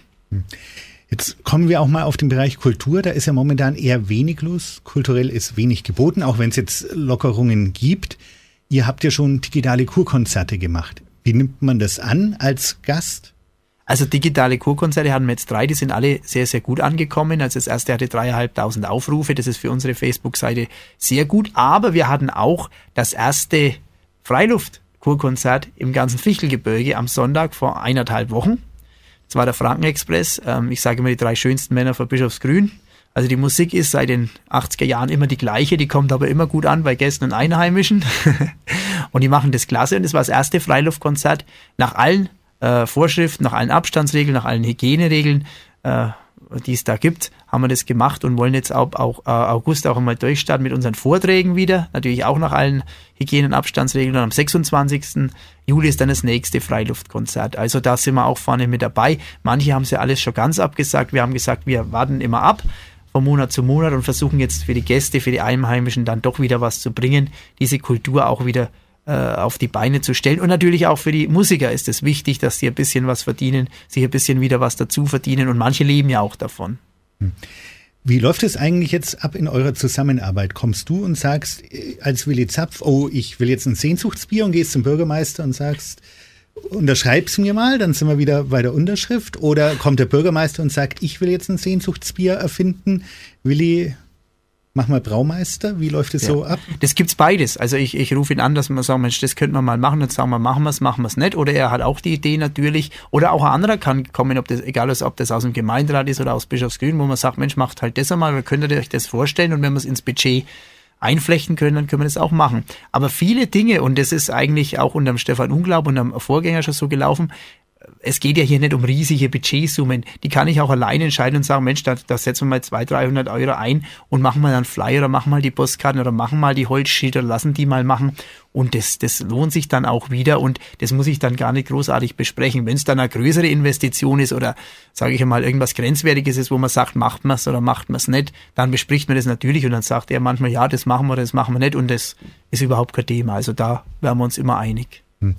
Jetzt kommen wir auch mal auf den Bereich Kultur. Da ist ja momentan eher wenig los. Kulturell ist wenig geboten, auch wenn es jetzt Lockerungen gibt. Ihr habt ja schon digitale Kurkonzerte gemacht. Wie nimmt man das an als Gast? Also digitale Kurkonzerte hatten wir jetzt drei, die sind alle sehr, sehr gut angekommen. Also das erste hatte dreieinhalbtausend Aufrufe, das ist für unsere Facebook-Seite sehr gut. Aber wir hatten auch das erste Freiluft Kurkonzert im ganzen Fichtelgebirge am Sonntag vor eineinhalb Wochen. Das war der Frankenexpress. Ähm, ich sage immer die drei schönsten Männer von Bischofsgrün. Also die Musik ist seit den achtziger Jahren immer die gleiche, die kommt aber immer gut an bei Gästen und Einheimischen. Und die machen das klasse. Und das war das erste Freiluftkonzert nach allen äh, Vorschriften, nach allen Abstandsregeln, nach allen Hygieneregeln, äh, die es da gibt, haben wir das gemacht und wollen jetzt auch, auch äh, August auch einmal durchstarten mit unseren Vorträgen wieder. Natürlich auch nach allen Hygiene- und Abstandsregeln. Und am sechsundzwanzigsten Juli ist dann das nächste Freiluftkonzert. Also da sind wir auch vorne mit dabei. Manche haben es ja alles schon ganz abgesagt. Wir haben gesagt, wir warten immer ab von Monat zu Monat und versuchen jetzt für die Gäste, für die Einheimischen dann doch wieder was zu bringen, diese Kultur auch wieder äh, auf die Beine zu stellen. Und natürlich auch für die Musiker ist es wichtig, dass sie ein bisschen was verdienen, sich ein bisschen wieder was dazu verdienen und manche leben ja auch davon. Wie läuft es eigentlich jetzt ab in eurer Zusammenarbeit? Kommst du und sagst als Willi Zapf, oh, ich will jetzt ein Sehnsuchtsbier und gehst zum Bürgermeister und sagst, unterschreib's mir mal, dann sind wir wieder bei der Unterschrift. Oder kommt der Bürgermeister und sagt, ich will jetzt ein Sehnsuchtsbier erfinden. Willi, mach mal Braumeister. Wie läuft es ja so ab? Das gibt's beides. Also ich, ich rufe ihn an, dass wir sagen, Mensch, das könnten wir mal machen. Dann sagen wir, machen wir es, machen wir es nicht. Oder er hat auch die Idee natürlich. Oder auch ein anderer kann kommen, ob das, egal ob das aus dem Gemeinderat ist oder aus Bischofsgrün, wo man sagt, Mensch, macht halt das einmal, könnt ihr euch das vorstellen? Und wenn wir es ins Budget einflechten können, dann können wir das auch machen. Aber viele Dinge, und das ist eigentlich auch unter dem Stefan Unglaub und dem Vorgänger schon so gelaufen, es geht ja hier nicht um riesige Budgetsummen. Die kann ich auch alleine entscheiden und sagen, Mensch, da, da setzen wir mal zweihundert, dreihundert Euro ein und machen mal einen Flyer oder machen mal die Postkarten oder machen mal die Holzschilder, lassen die mal machen. Und das, das lohnt sich dann auch wieder und das muss ich dann gar nicht großartig besprechen. Wenn es dann eine größere Investition ist oder, sage ich mal, irgendwas Grenzwertiges ist, wo man sagt, macht man es oder macht man es nicht, dann bespricht man das natürlich und dann sagt er manchmal, ja, das machen wir oder das machen wir nicht und das ist überhaupt kein Thema. Also da wären wir uns immer einig. Hm.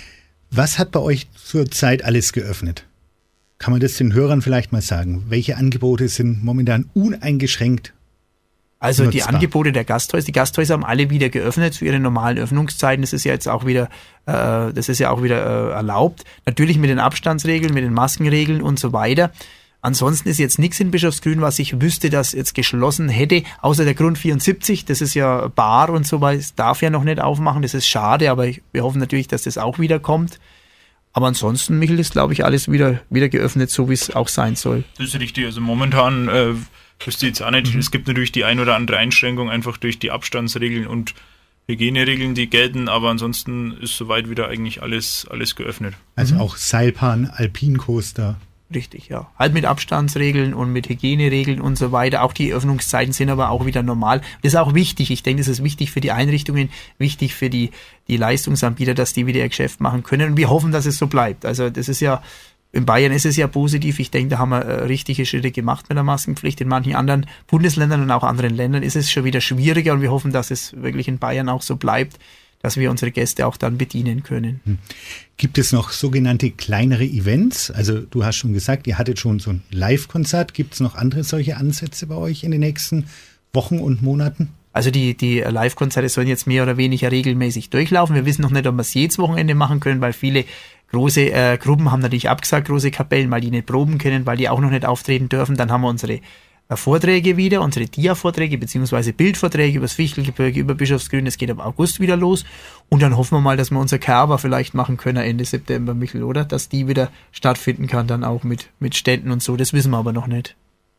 Was hat bei euch zurzeit alles geöffnet? Kann man das den Hörern vielleicht mal sagen? Welche Angebote sind momentan uneingeschränkt Also nutzbar? Die Angebote der Gasthäuser, die Gasthäuser haben alle wieder geöffnet zu ihren normalen Öffnungszeiten. Das ist ja jetzt auch wieder, äh, das ist ja auch wieder äh, erlaubt. Natürlich mit den Abstandsregeln, mit den Maskenregeln und so weiter. Ansonsten ist jetzt nichts in Bischofsgrün, was ich wüsste, dass jetzt geschlossen hätte, außer der Grund vierundsiebzig. Das ist ja Bar und so weiter. Das darf ja noch nicht aufmachen. Das ist schade, aber ich, wir hoffen natürlich, dass das auch wieder kommt. Aber ansonsten, Michael, ist, glaube ich, alles wieder, wieder geöffnet, so wie es auch sein soll. Das ist richtig. Also momentan äh, wüsste ich jetzt auch nicht. Mhm. Es gibt natürlich die ein oder andere Einschränkung, einfach durch die Abstandsregeln und Hygieneregeln, die gelten. Aber ansonsten ist soweit wieder eigentlich alles, alles geöffnet. Also Mhm. auch Seilbahn, Alpincoaster. Richtig, ja. Halt mit Abstandsregeln und mit Hygieneregeln und so weiter. Auch die Öffnungszeiten sind aber auch wieder normal. Das ist auch wichtig. Ich denke, das ist wichtig für die Einrichtungen, wichtig für die, die Leistungsanbieter, dass die wieder ihr Geschäft machen können. Und wir hoffen, dass es so bleibt. Also das ist ja, in Bayern ist es ja positiv. Ich denke, da haben wir äh, richtige Schritte gemacht mit der Maskenpflicht. In manchen anderen Bundesländern und auch anderen Ländern ist es schon wieder schwieriger. Und wir hoffen, dass es wirklich in Bayern auch so bleibt, dass wir unsere Gäste auch dann bedienen können. Gibt es noch sogenannte kleinere Events? Also du hast schon gesagt, ihr hattet schon so ein Live-Konzert. Gibt es noch andere solche Ansätze bei euch in den nächsten Wochen und Monaten? Also die, die Live-Konzerte sollen jetzt mehr oder weniger regelmäßig durchlaufen. Wir wissen noch nicht, ob wir es jedes Wochenende machen können, weil viele große äh, Gruppen haben natürlich abgesagt, große Kapellen, weil die nicht proben können, weil die auch noch nicht auftreten dürfen. Dann haben wir unsere Vorträge wieder, unsere Dia-Vorträge beziehungsweise Bildvorträge über das Fichtelgebirge, über Bischofsgrün. Das geht ab August wieder los. Und dann hoffen wir mal, dass wir unser Kerber vielleicht machen können Ende September, Michel, oder? Dass die wieder stattfinden kann, dann auch mit, mit Ständen und so. Das wissen wir aber noch nicht.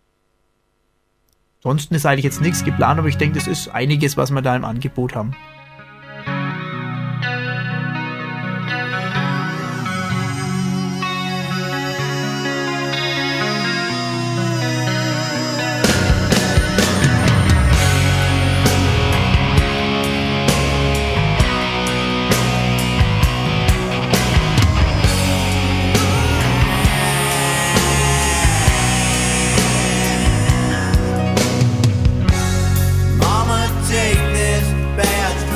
Ansonsten ist eigentlich jetzt nichts geplant, aber ich denke, das ist einiges, was wir da im Angebot haben. Mama, take this bad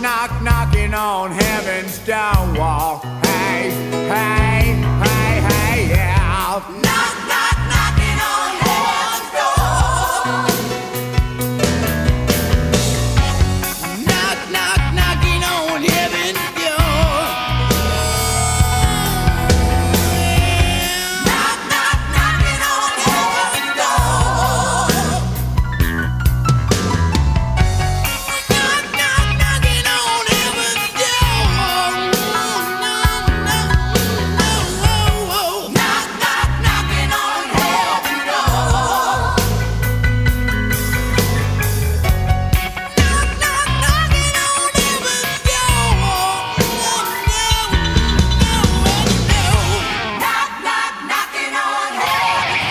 knock, knocking on heaven's stone wall. Hey, hey, hey, hey, yeah. Knock, knock, knocking on heaven's door. Knock, knock, knocking on heaven's door. Knock, knock, knocking on heaven's door. Knock, knock, knocking on heaven's door. Knock, knock, knocking on heaven's door. Knock, knock, knocking on heaven's door. Knock, knock, knocking on heaven's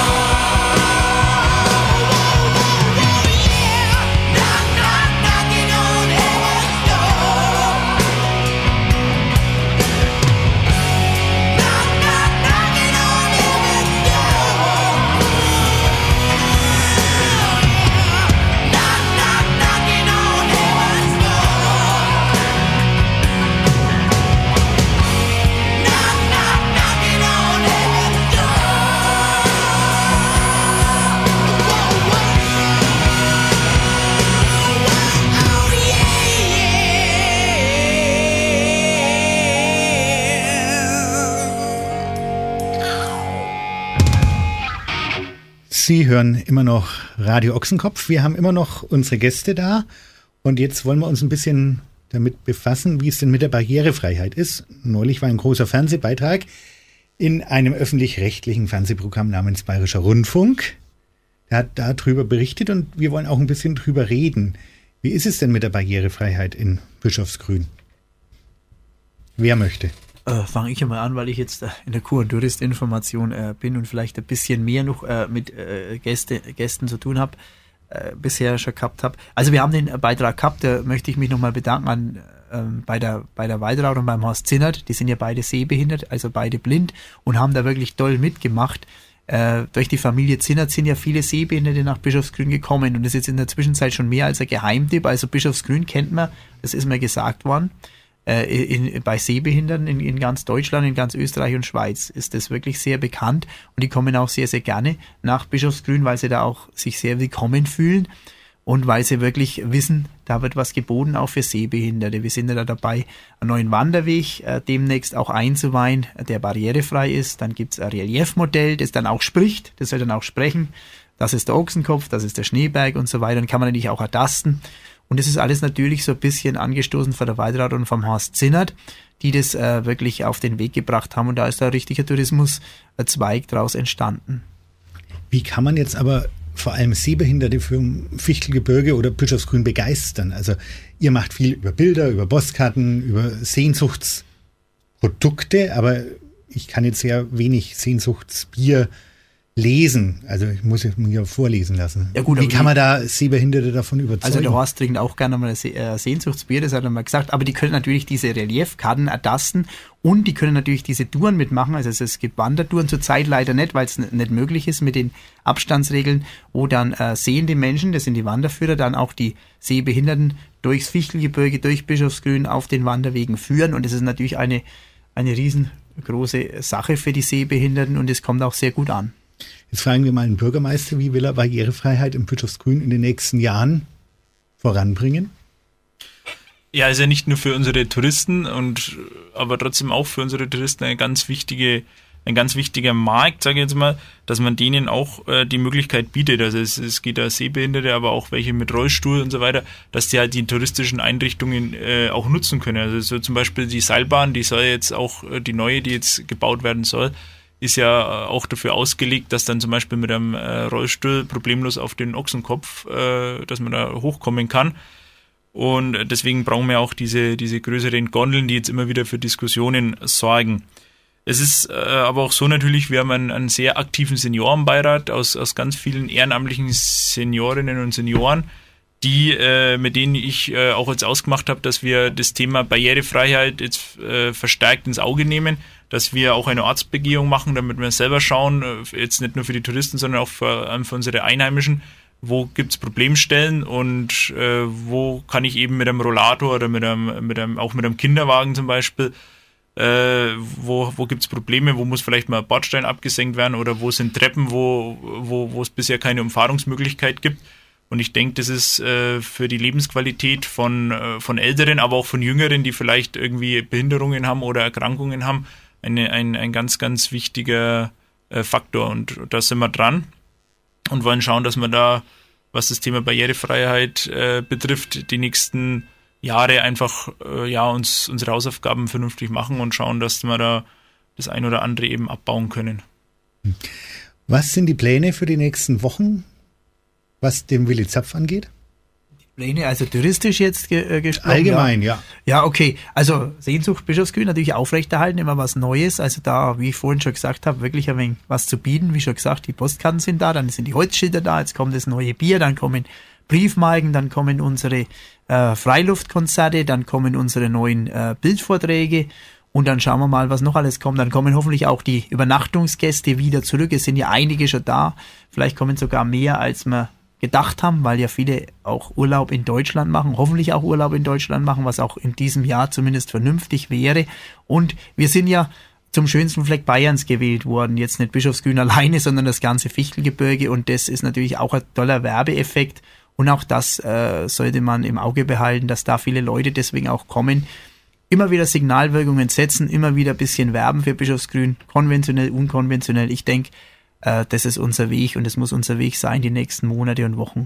door. Knock, knock, knocking on heaven's door. Knock, knock, knocking on heaven's door. Knock, knock, knocking on heaven's door. Knock, knock, knocking on heaven's Sie hören immer noch Radio Ochsenkopf. Wir haben immer noch unsere Gäste da. Und jetzt wollen wir uns ein bisschen damit befassen, wie es denn mit der Barrierefreiheit ist. Neulich war ein großer Fernsehbeitrag in einem öffentlich-rechtlichen Fernsehprogramm namens Bayerischer Rundfunk. Der hat darüber berichtet und wir wollen auch ein bisschen drüber reden. Wie ist es denn mit der Barrierefreiheit in Bischofsgrün? Wer möchte? Äh, Fange ich einmal an, weil ich jetzt äh, in der Kur- und Touristinformation äh, bin und vielleicht ein bisschen mehr noch äh, mit äh, Gäste, Gästen zu tun habe, äh, bisher schon gehabt habe. Also wir haben den Beitrag gehabt, da möchte ich mich nochmal bedanken an ähm, bei der bei der Weidraut und beim Horst Zinnert. Die sind ja beide sehbehindert, also beide blind und haben da wirklich toll mitgemacht. Äh, durch die Familie Zinnert sind ja viele Sehbehinderte nach Bischofsgrün gekommen und das ist jetzt in der Zwischenzeit schon mehr als ein Geheimtipp. Also Bischofsgrün kennt man, das ist mir gesagt worden. In, in, bei Sehbehinderten in, in ganz Deutschland, in ganz Österreich und Schweiz ist das wirklich sehr bekannt und die kommen auch sehr, sehr gerne nach Bischofsgrün, weil sie da auch sich sehr willkommen fühlen und weil sie wirklich wissen, da wird was geboten, auch für Sehbehinderte. Wir sind ja da dabei, einen neuen Wanderweg äh, demnächst auch einzuweihen, der barrierefrei ist. Dann gibt's ein Reliefmodell, das dann auch spricht, das soll dann auch sprechen. Das ist der Ochsenkopf, das ist der Schneeberg und so weiter. Dann kann man natürlich auch ertasten. Und das ist alles natürlich so ein bisschen angestoßen von der Weidraut und vom Horst Zinnert, die das äh, wirklich auf den Weg gebracht haben. Und da ist da ein richtiger Tourismuszweig draus entstanden. Wie kann man jetzt aber vor allem Sehbehinderte für Fichtelgebirge oder Bischofsgrün begeistern? Also ihr macht viel über Bilder, über Postkarten, über Sehnsuchtsprodukte, aber ich kann jetzt sehr wenig Sehnsuchtsbier lesen. Also ich muss es mir vorlesen lassen. Ja gut, wie kann man da Sehbehinderte davon überzeugen? Also der Horst trinkt auch gerne mal ein Sehnsuchtsbier, das hat er mal gesagt, aber die können natürlich diese Reliefkarten ertasten und die können natürlich diese Touren mitmachen. Also es gibt Wandertouren zurzeit leider nicht, weil es nicht möglich ist mit den Abstandsregeln, wo dann äh, sehende Menschen, das sind die Wanderführer, dann auch die Sehbehinderten durchs Fichtelgebirge, durch Bischofsgrün auf den Wanderwegen führen und das ist natürlich eine, eine riesengroße Sache für die Sehbehinderten und es kommt auch sehr gut an. Jetzt fragen wir mal den Bürgermeister, wie will er Barrierefreiheit in Bischofsgrün in den nächsten Jahren voranbringen? Ja, ist ja nicht nur für unsere Touristen, und aber trotzdem auch für unsere Touristen eine ganz wichtige, ein ganz wichtiger Markt, sage ich jetzt mal, dass man denen auch äh, die Möglichkeit bietet. Also es, es geht da Sehbehinderte, aber auch welche mit Rollstuhl und so weiter, dass die halt die touristischen Einrichtungen äh, auch nutzen können. Also so zum Beispiel die Seilbahn, die soll jetzt auch, äh, die neue, die jetzt gebaut werden soll, ist ja auch dafür ausgelegt, dass dann zum Beispiel mit einem äh, Rollstuhl problemlos auf den Ochsenkopf, äh, dass man da hochkommen kann. Und deswegen brauchen wir auch diese, diese größeren Gondeln, die jetzt immer wieder für Diskussionen sorgen. Es ist äh, aber auch so natürlich, wir haben einen, einen sehr aktiven Seniorenbeirat aus, aus ganz vielen ehrenamtlichen Seniorinnen und Senioren, die, äh, mit denen ich äh, auch jetzt ausgemacht habe, dass wir das Thema Barrierefreiheit jetzt äh, verstärkt ins Auge nehmen, dass wir auch eine Ortsbegehung machen, damit wir selber schauen, äh, jetzt nicht nur für die Touristen, sondern auch für, äh, für unsere Einheimischen, wo gibt es Problemstellen und äh, wo kann ich eben mit einem Rollator oder mit einem, mit einem, auch mit einem Kinderwagen zum Beispiel, äh, wo, wo gibt es Probleme, wo muss vielleicht mal ein Bordstein abgesenkt werden oder wo sind Treppen, wo, wo, wo es bisher keine Umfahrungsmöglichkeit gibt. Und ich denke, das ist äh, für die Lebensqualität von, äh, von Älteren, aber auch von Jüngeren, die vielleicht irgendwie Behinderungen haben oder Erkrankungen haben, eine, ein, ein ganz, ganz wichtiger äh, Faktor. Und da sind wir dran und wollen schauen, dass wir da, was das Thema Barrierefreiheit äh, betrifft, die nächsten Jahre einfach äh, ja, uns unsere Hausaufgaben vernünftig machen und schauen, dass wir da das ein oder andere eben abbauen können. Was sind die Pläne für die nächsten Wochen, was den Willi Zapf angeht? Pläne, also touristisch jetzt ge- äh, gesprochen? Allgemein, ja. ja. Ja, okay. Also Sehnsucht Bischofskühn natürlich aufrechterhalten, immer was Neues. Also da, wie ich vorhin schon gesagt habe, wirklich ein wenig was zu bieten. Wie schon gesagt, die Postkarten sind da, dann sind die Holzschilder da, jetzt kommt das neue Bier, dann kommen Briefmarken, dann kommen unsere äh, Freiluftkonzerte, dann kommen unsere neuen äh, Bildvorträge und dann schauen wir mal, was noch alles kommt. Dann kommen hoffentlich auch die Übernachtungsgäste wieder zurück. Es sind ja einige schon da. Vielleicht kommen sogar mehr, als wir gedacht haben, weil ja viele auch Urlaub in Deutschland machen, hoffentlich auch Urlaub in Deutschland machen, was auch in diesem Jahr zumindest vernünftig wäre. Und wir sind ja zum schönsten Fleck Bayerns gewählt worden, jetzt nicht Bischofskühn alleine, sondern das ganze Fichtelgebirge und das ist natürlich auch ein toller Werbeeffekt und auch das äh, sollte man im Auge behalten, dass da viele Leute deswegen auch kommen. Immer wieder Signalwirkungen setzen, immer wieder ein bisschen werben für Bischofskühn, konventionell, unkonventionell. Ich denke, das ist unser Weg und es muss unser Weg sein, die nächsten Monate und Wochen.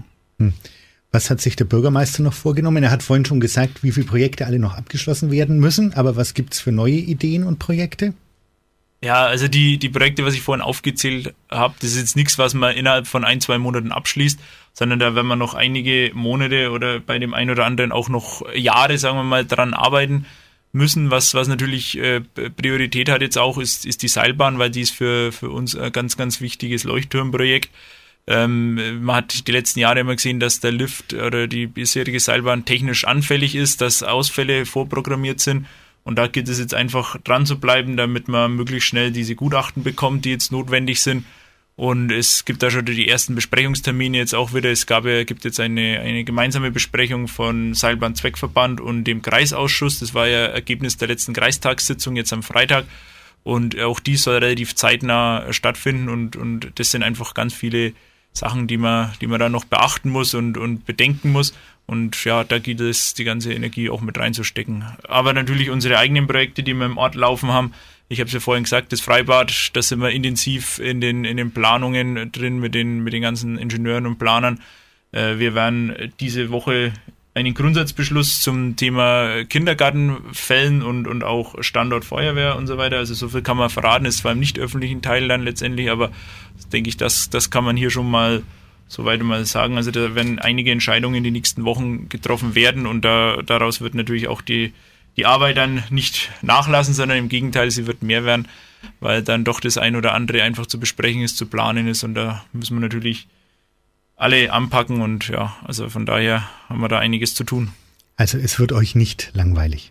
Was hat sich der Bürgermeister noch vorgenommen? Er hat vorhin schon gesagt, wie viele Projekte alle noch abgeschlossen werden müssen, aber was gibt es für neue Ideen und Projekte? Ja, also die, die Projekte, was ich vorhin aufgezählt habe, das ist jetzt nichts, was man innerhalb von ein, zwei Monaten abschließt, sondern da werden wir noch einige Monate oder bei dem einen oder anderen auch noch Jahre, sagen wir mal, dran arbeiten müssen. Was, was natürlich äh, Priorität hat jetzt auch, ist, ist die Seilbahn, weil die ist für, für uns ein ganz, ganz wichtiges Leuchtturmprojekt. Ähm, man hat die letzten Jahre immer gesehen, dass der Lift oder die bisherige Seilbahn technisch anfällig ist, dass Ausfälle vorprogrammiert sind. Und da gilt es jetzt einfach dran zu bleiben, damit man möglichst schnell diese Gutachten bekommt, die jetzt notwendig sind. Und es gibt da schon die ersten Besprechungstermine jetzt auch wieder. Es gab ja, gibt jetzt eine, eine gemeinsame Besprechung von Seilbahn-Zweckverband und dem Kreisausschuss. Das war ja Ergebnis der letzten Kreistagssitzung jetzt am Freitag. Und auch die soll relativ zeitnah stattfinden. Und, und das sind einfach ganz viele Sachen, die man, die man da noch beachten muss und, und bedenken muss. Und ja, da gilt es, die ganze Energie auch mit reinzustecken. Aber natürlich unsere eigenen Projekte, die wir im Ort laufen haben. Ich habe es ja vorhin gesagt, das Freibad, da sind wir intensiv in den, in den Planungen drin mit den, mit den ganzen Ingenieuren und Planern. Äh, wir werden diese Woche einen Grundsatzbeschluss zum Thema Kindergarten fällen und, und auch Standort Feuerwehr und so weiter. Also so viel kann man verraten, ist zwar im nicht öffentlichen Teil dann letztendlich, aber denke ich, das, das kann man hier schon mal soweit mal sagen. Also da werden einige Entscheidungen in den nächsten Wochen getroffen werden und da, daraus wird natürlich auch die die Arbeit dann nicht nachlassen, sondern im Gegenteil, sie wird mehr werden, weil dann doch das ein oder andere einfach zu besprechen ist, zu planen ist und da müssen wir natürlich alle anpacken und ja, also von daher haben wir da einiges zu tun. Also es wird euch nicht langweilig.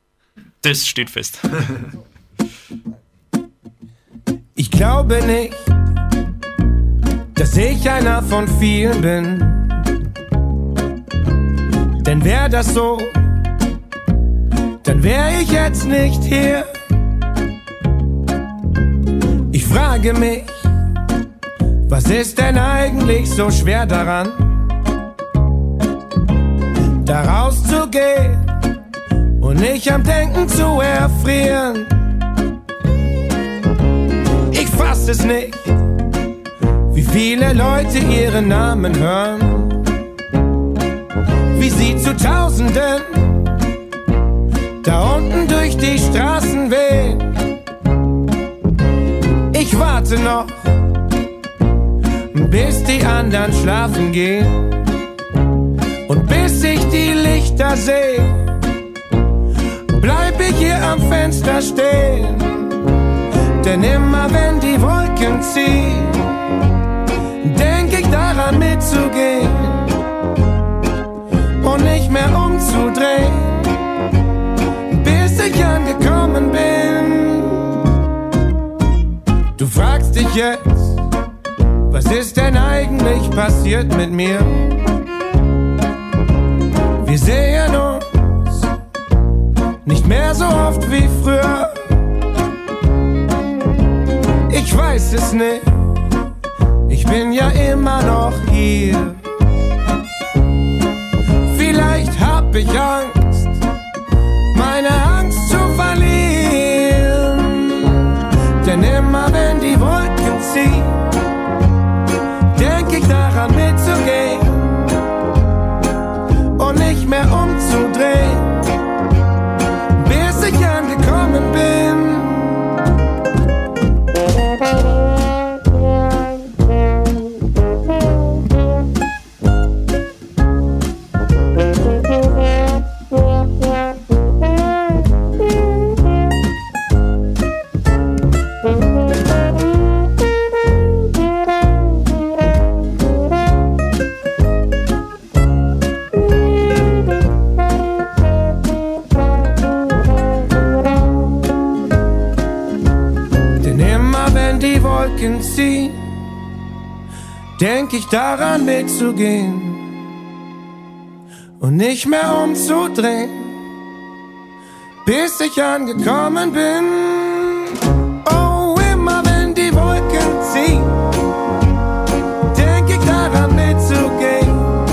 Das steht fest. Ich glaube nicht, dass ich einer von vielen bin, denn wär das so, dann wär ich jetzt nicht hier. Ich frage mich, was ist denn eigentlich so schwer daran, da rauszugehen und nicht am Denken zu erfrieren? Ich fass es nicht, wie viele Leute ihren Namen hören, wie sie zu Tausenden da unten durch die Straßen wehen. Ich warte noch, bis die anderen schlafen gehen und bis ich die Lichter sehe, bleib ich hier am Fenster stehen. Denn immer wenn die Wolken ziehen, denk ich daran mitzugehen und nicht mehr umzudrehen, bis ich angekommen bin. Du fragst dich jetzt, Was ist denn eigentlich passiert mit mir? Wir sehen uns nicht mehr so oft wie früher. Ich weiß es nicht, ich bin ja immer noch hier. Vielleicht hab ich Angst, meine Angst zu verlieren. Denn immer wenn die Wolken ziehen, denk ich daran mitzugehen und nicht mehr umzudrehen, bis ich angekommen bin. Ziehen, denk ich daran mitzugehen und nicht mehr umzudrehen, bis ich angekommen bin. Oh, immer wenn die Wolken ziehen, denk ich daran mitzugehen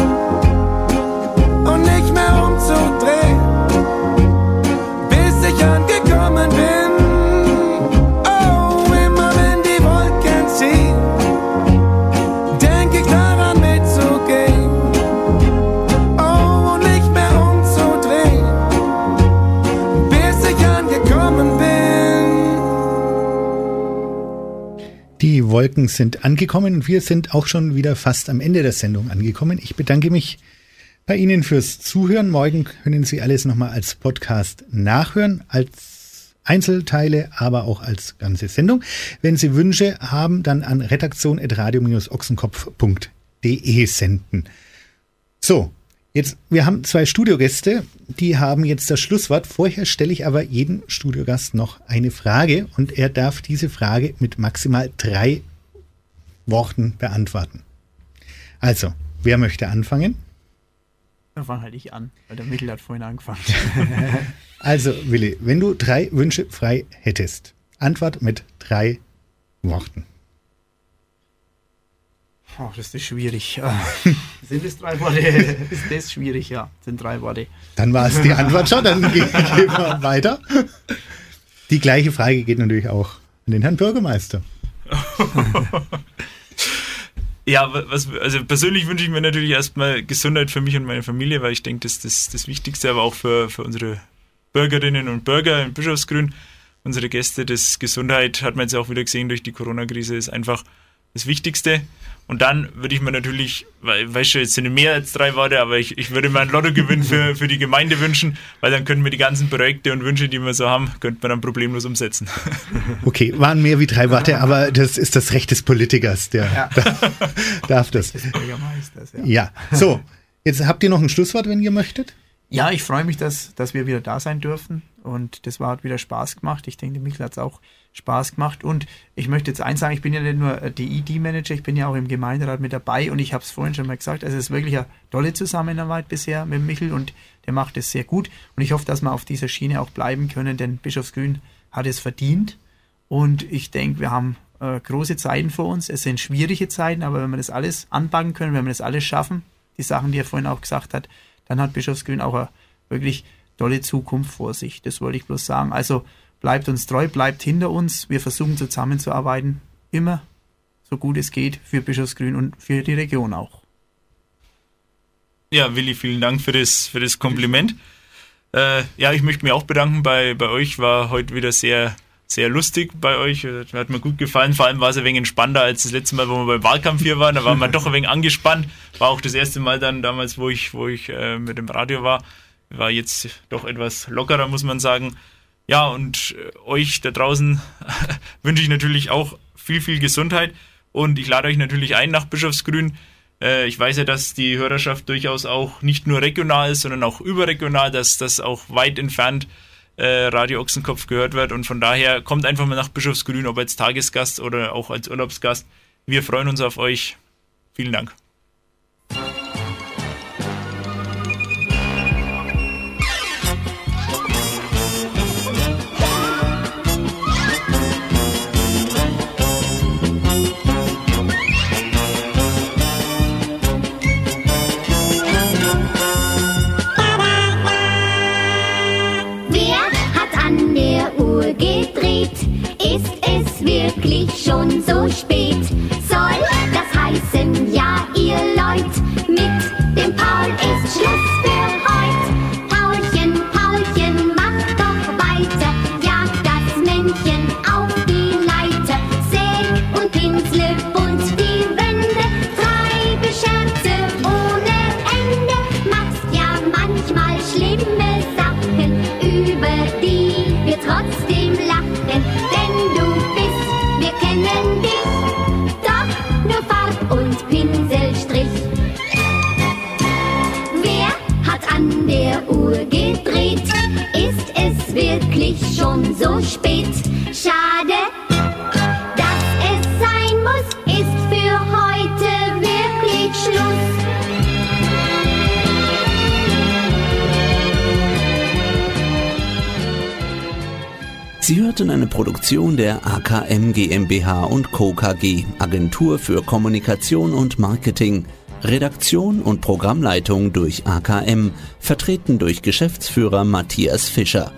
und nicht mehr umzudrehen, bis ich angekommen bin. Die Wolken sind angekommen und wir sind auch schon wieder fast am Ende der Sendung angekommen. Ich bedanke mich bei Ihnen fürs Zuhören. Morgen können Sie alles nochmal als Podcast nachhören, als Einzelteile, aber auch als ganze Sendung. Wenn Sie Wünsche haben, dann an redaktion at radio dash ochsenkopf punkt de senden. So, jetzt, wir haben zwei Studiogäste, die haben jetzt das Schlusswort. Vorher stelle ich aber jedem Studiogast noch eine Frage und er darf diese Frage mit maximal drei Worten beantworten. Also, wer möchte anfangen? Dann fang halt ich an, weil der Michel hat vorhin angefangen. Also, Willi, wenn du drei Wünsche frei hättest, Antwort mit drei Worten. Oh, das ist schwierig. Sind das drei Worte? Ist das schwierig, ja. Sind drei Worte. Dann war es die Antwort schon, dann gehen wir weiter. Die gleiche Frage geht natürlich auch an den Herrn Bürgermeister. Ja, was, also persönlich wünsche ich mir natürlich erstmal Gesundheit für mich und meine Familie, weil ich denke, das ist das, das Wichtigste, aber auch für, für unsere Bürgerinnen und Bürger in Bischofsgrün, unsere Gäste. Das Gesundheit, hat man jetzt auch wieder gesehen durch die Corona-Krise, ist einfach das Wichtigste. Und dann würde ich mir natürlich, weil, weißt du, jetzt sind mehr als drei Worte, aber ich, ich würde mir einen Lottogewinn für, für die Gemeinde wünschen, weil dann könnten wir die ganzen Projekte und Wünsche, die wir so haben, könnten wir dann problemlos umsetzen. Okay, waren mehr wie drei Worte, aber das ist das Recht des Politikers, der ja. darf, darf das. Des Bürgermeisters, ja. Ja, so, jetzt habt ihr noch ein Schlusswort, wenn ihr möchtet? Ja, ich freue mich, dass, dass wir wieder da sein dürfen und das war, hat wieder Spaß gemacht. Ich denke, dem Michel hat es auch Spaß gemacht und ich möchte jetzt eins sagen, ich bin ja nicht nur D I D-Manager, ich bin ja auch im Gemeinderat mit dabei und ich habe es vorhin schon mal gesagt, also es ist wirklich eine tolle Zusammenarbeit bisher mit Michel und der macht es sehr gut und ich hoffe, dass wir auf dieser Schiene auch bleiben können, denn Bischofsgrün hat es verdient und ich denke, wir haben äh, große Zeiten vor uns, es sind schwierige Zeiten, aber wenn wir das alles anpacken können, wenn wir das alles schaffen, die Sachen, die er vorhin auch gesagt hat, dann hat Bischofsgrün auch eine wirklich tolle Zukunft vor sich. Das wollte ich bloß sagen. Also bleibt uns treu, bleibt hinter uns. Wir versuchen zusammenzuarbeiten, immer so gut es geht für Bischofsgrün und für die Region auch. Ja, Willi, vielen Dank für das, für das Kompliment. Äh, ja, ich möchte mich auch bedanken bei, bei euch. War heute wieder sehr, sehr lustig bei euch. Hat mir gut gefallen. Vor allem war es ein wenig entspannter als das letzte Mal, wo wir beim Wahlkampf hier waren. Da waren wir doch ein wenig angespannt. War auch das erste Mal dann damals, wo ich, wo ich äh, mit dem Radio war. War jetzt doch etwas lockerer, muss man sagen. Ja, und äh, euch da draußen wünsche ich natürlich auch viel, viel Gesundheit. Und ich lade euch natürlich ein nach Bischofsgrün. Äh, ich weiß ja, dass die Hörerschaft durchaus auch nicht nur regional ist, sondern auch überregional, dass das auch weit entfernt äh, Radio Ochsenkopf gehört wird. Und von daher kommt einfach mal nach Bischofsgrün, ob als Tagesgast oder auch als Urlaubsgast. Wir freuen uns auf euch. Vielen Dank. Ist es wirklich schon so spät? Soll das heißen, ja, ihr Leut, mit dem Paul ist Schluss für heut. Paulchen, Paulchen, mach doch weiter, jag das Männchen auf die Leiter. Säg und pinsle bunt die Wände, treibe Scherze ohne Ende, machst ja manchmal schlimme Sachen, über die wir trotzdem lachen. An der Uhr gedreht, ist es wirklich schon so spät. Schade, dass es sein muss, ist für heute wirklich Schluss. Sie hörten eine Produktion der A K M GmbH und Co. K G, Agentur für Kommunikation und Marketing. Redaktion und Programmleitung durch A K M, vertreten durch Geschäftsführer Matthias Fischer.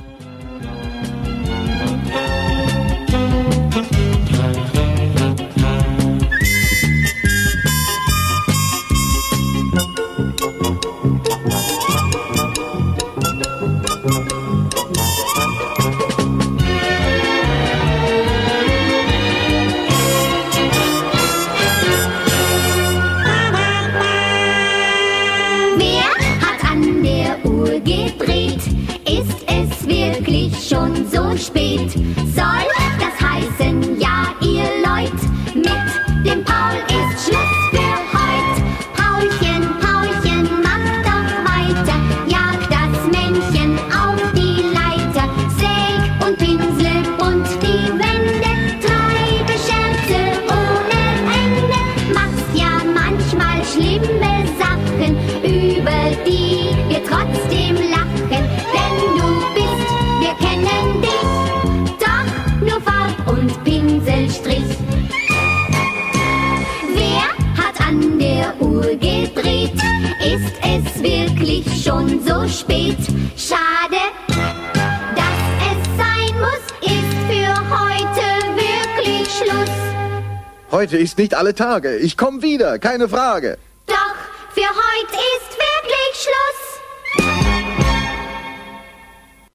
Schon so spät, soll das heißen, ja, ihr Leut, mit dem Paul ist Schluss für heut. Paulchen, Paulchen, mach doch weiter, jag das Männchen auf die Leiter. Säg und pinsle bunt die Wände, treibe Scherze ohne Ende, machst ja manchmal schlimme Sachen, über die wir trotzdem lachen, denn du bist, wir kennen dich, doch nur Farb und Pinselstrich. Wer hat an der Uhr gedreht? Ist es wirklich schon so spät? Schade, dass es sein muss, ist für heute wirklich Schluss. Heute ist nicht alle Tage. Ich komm wieder, keine Frage.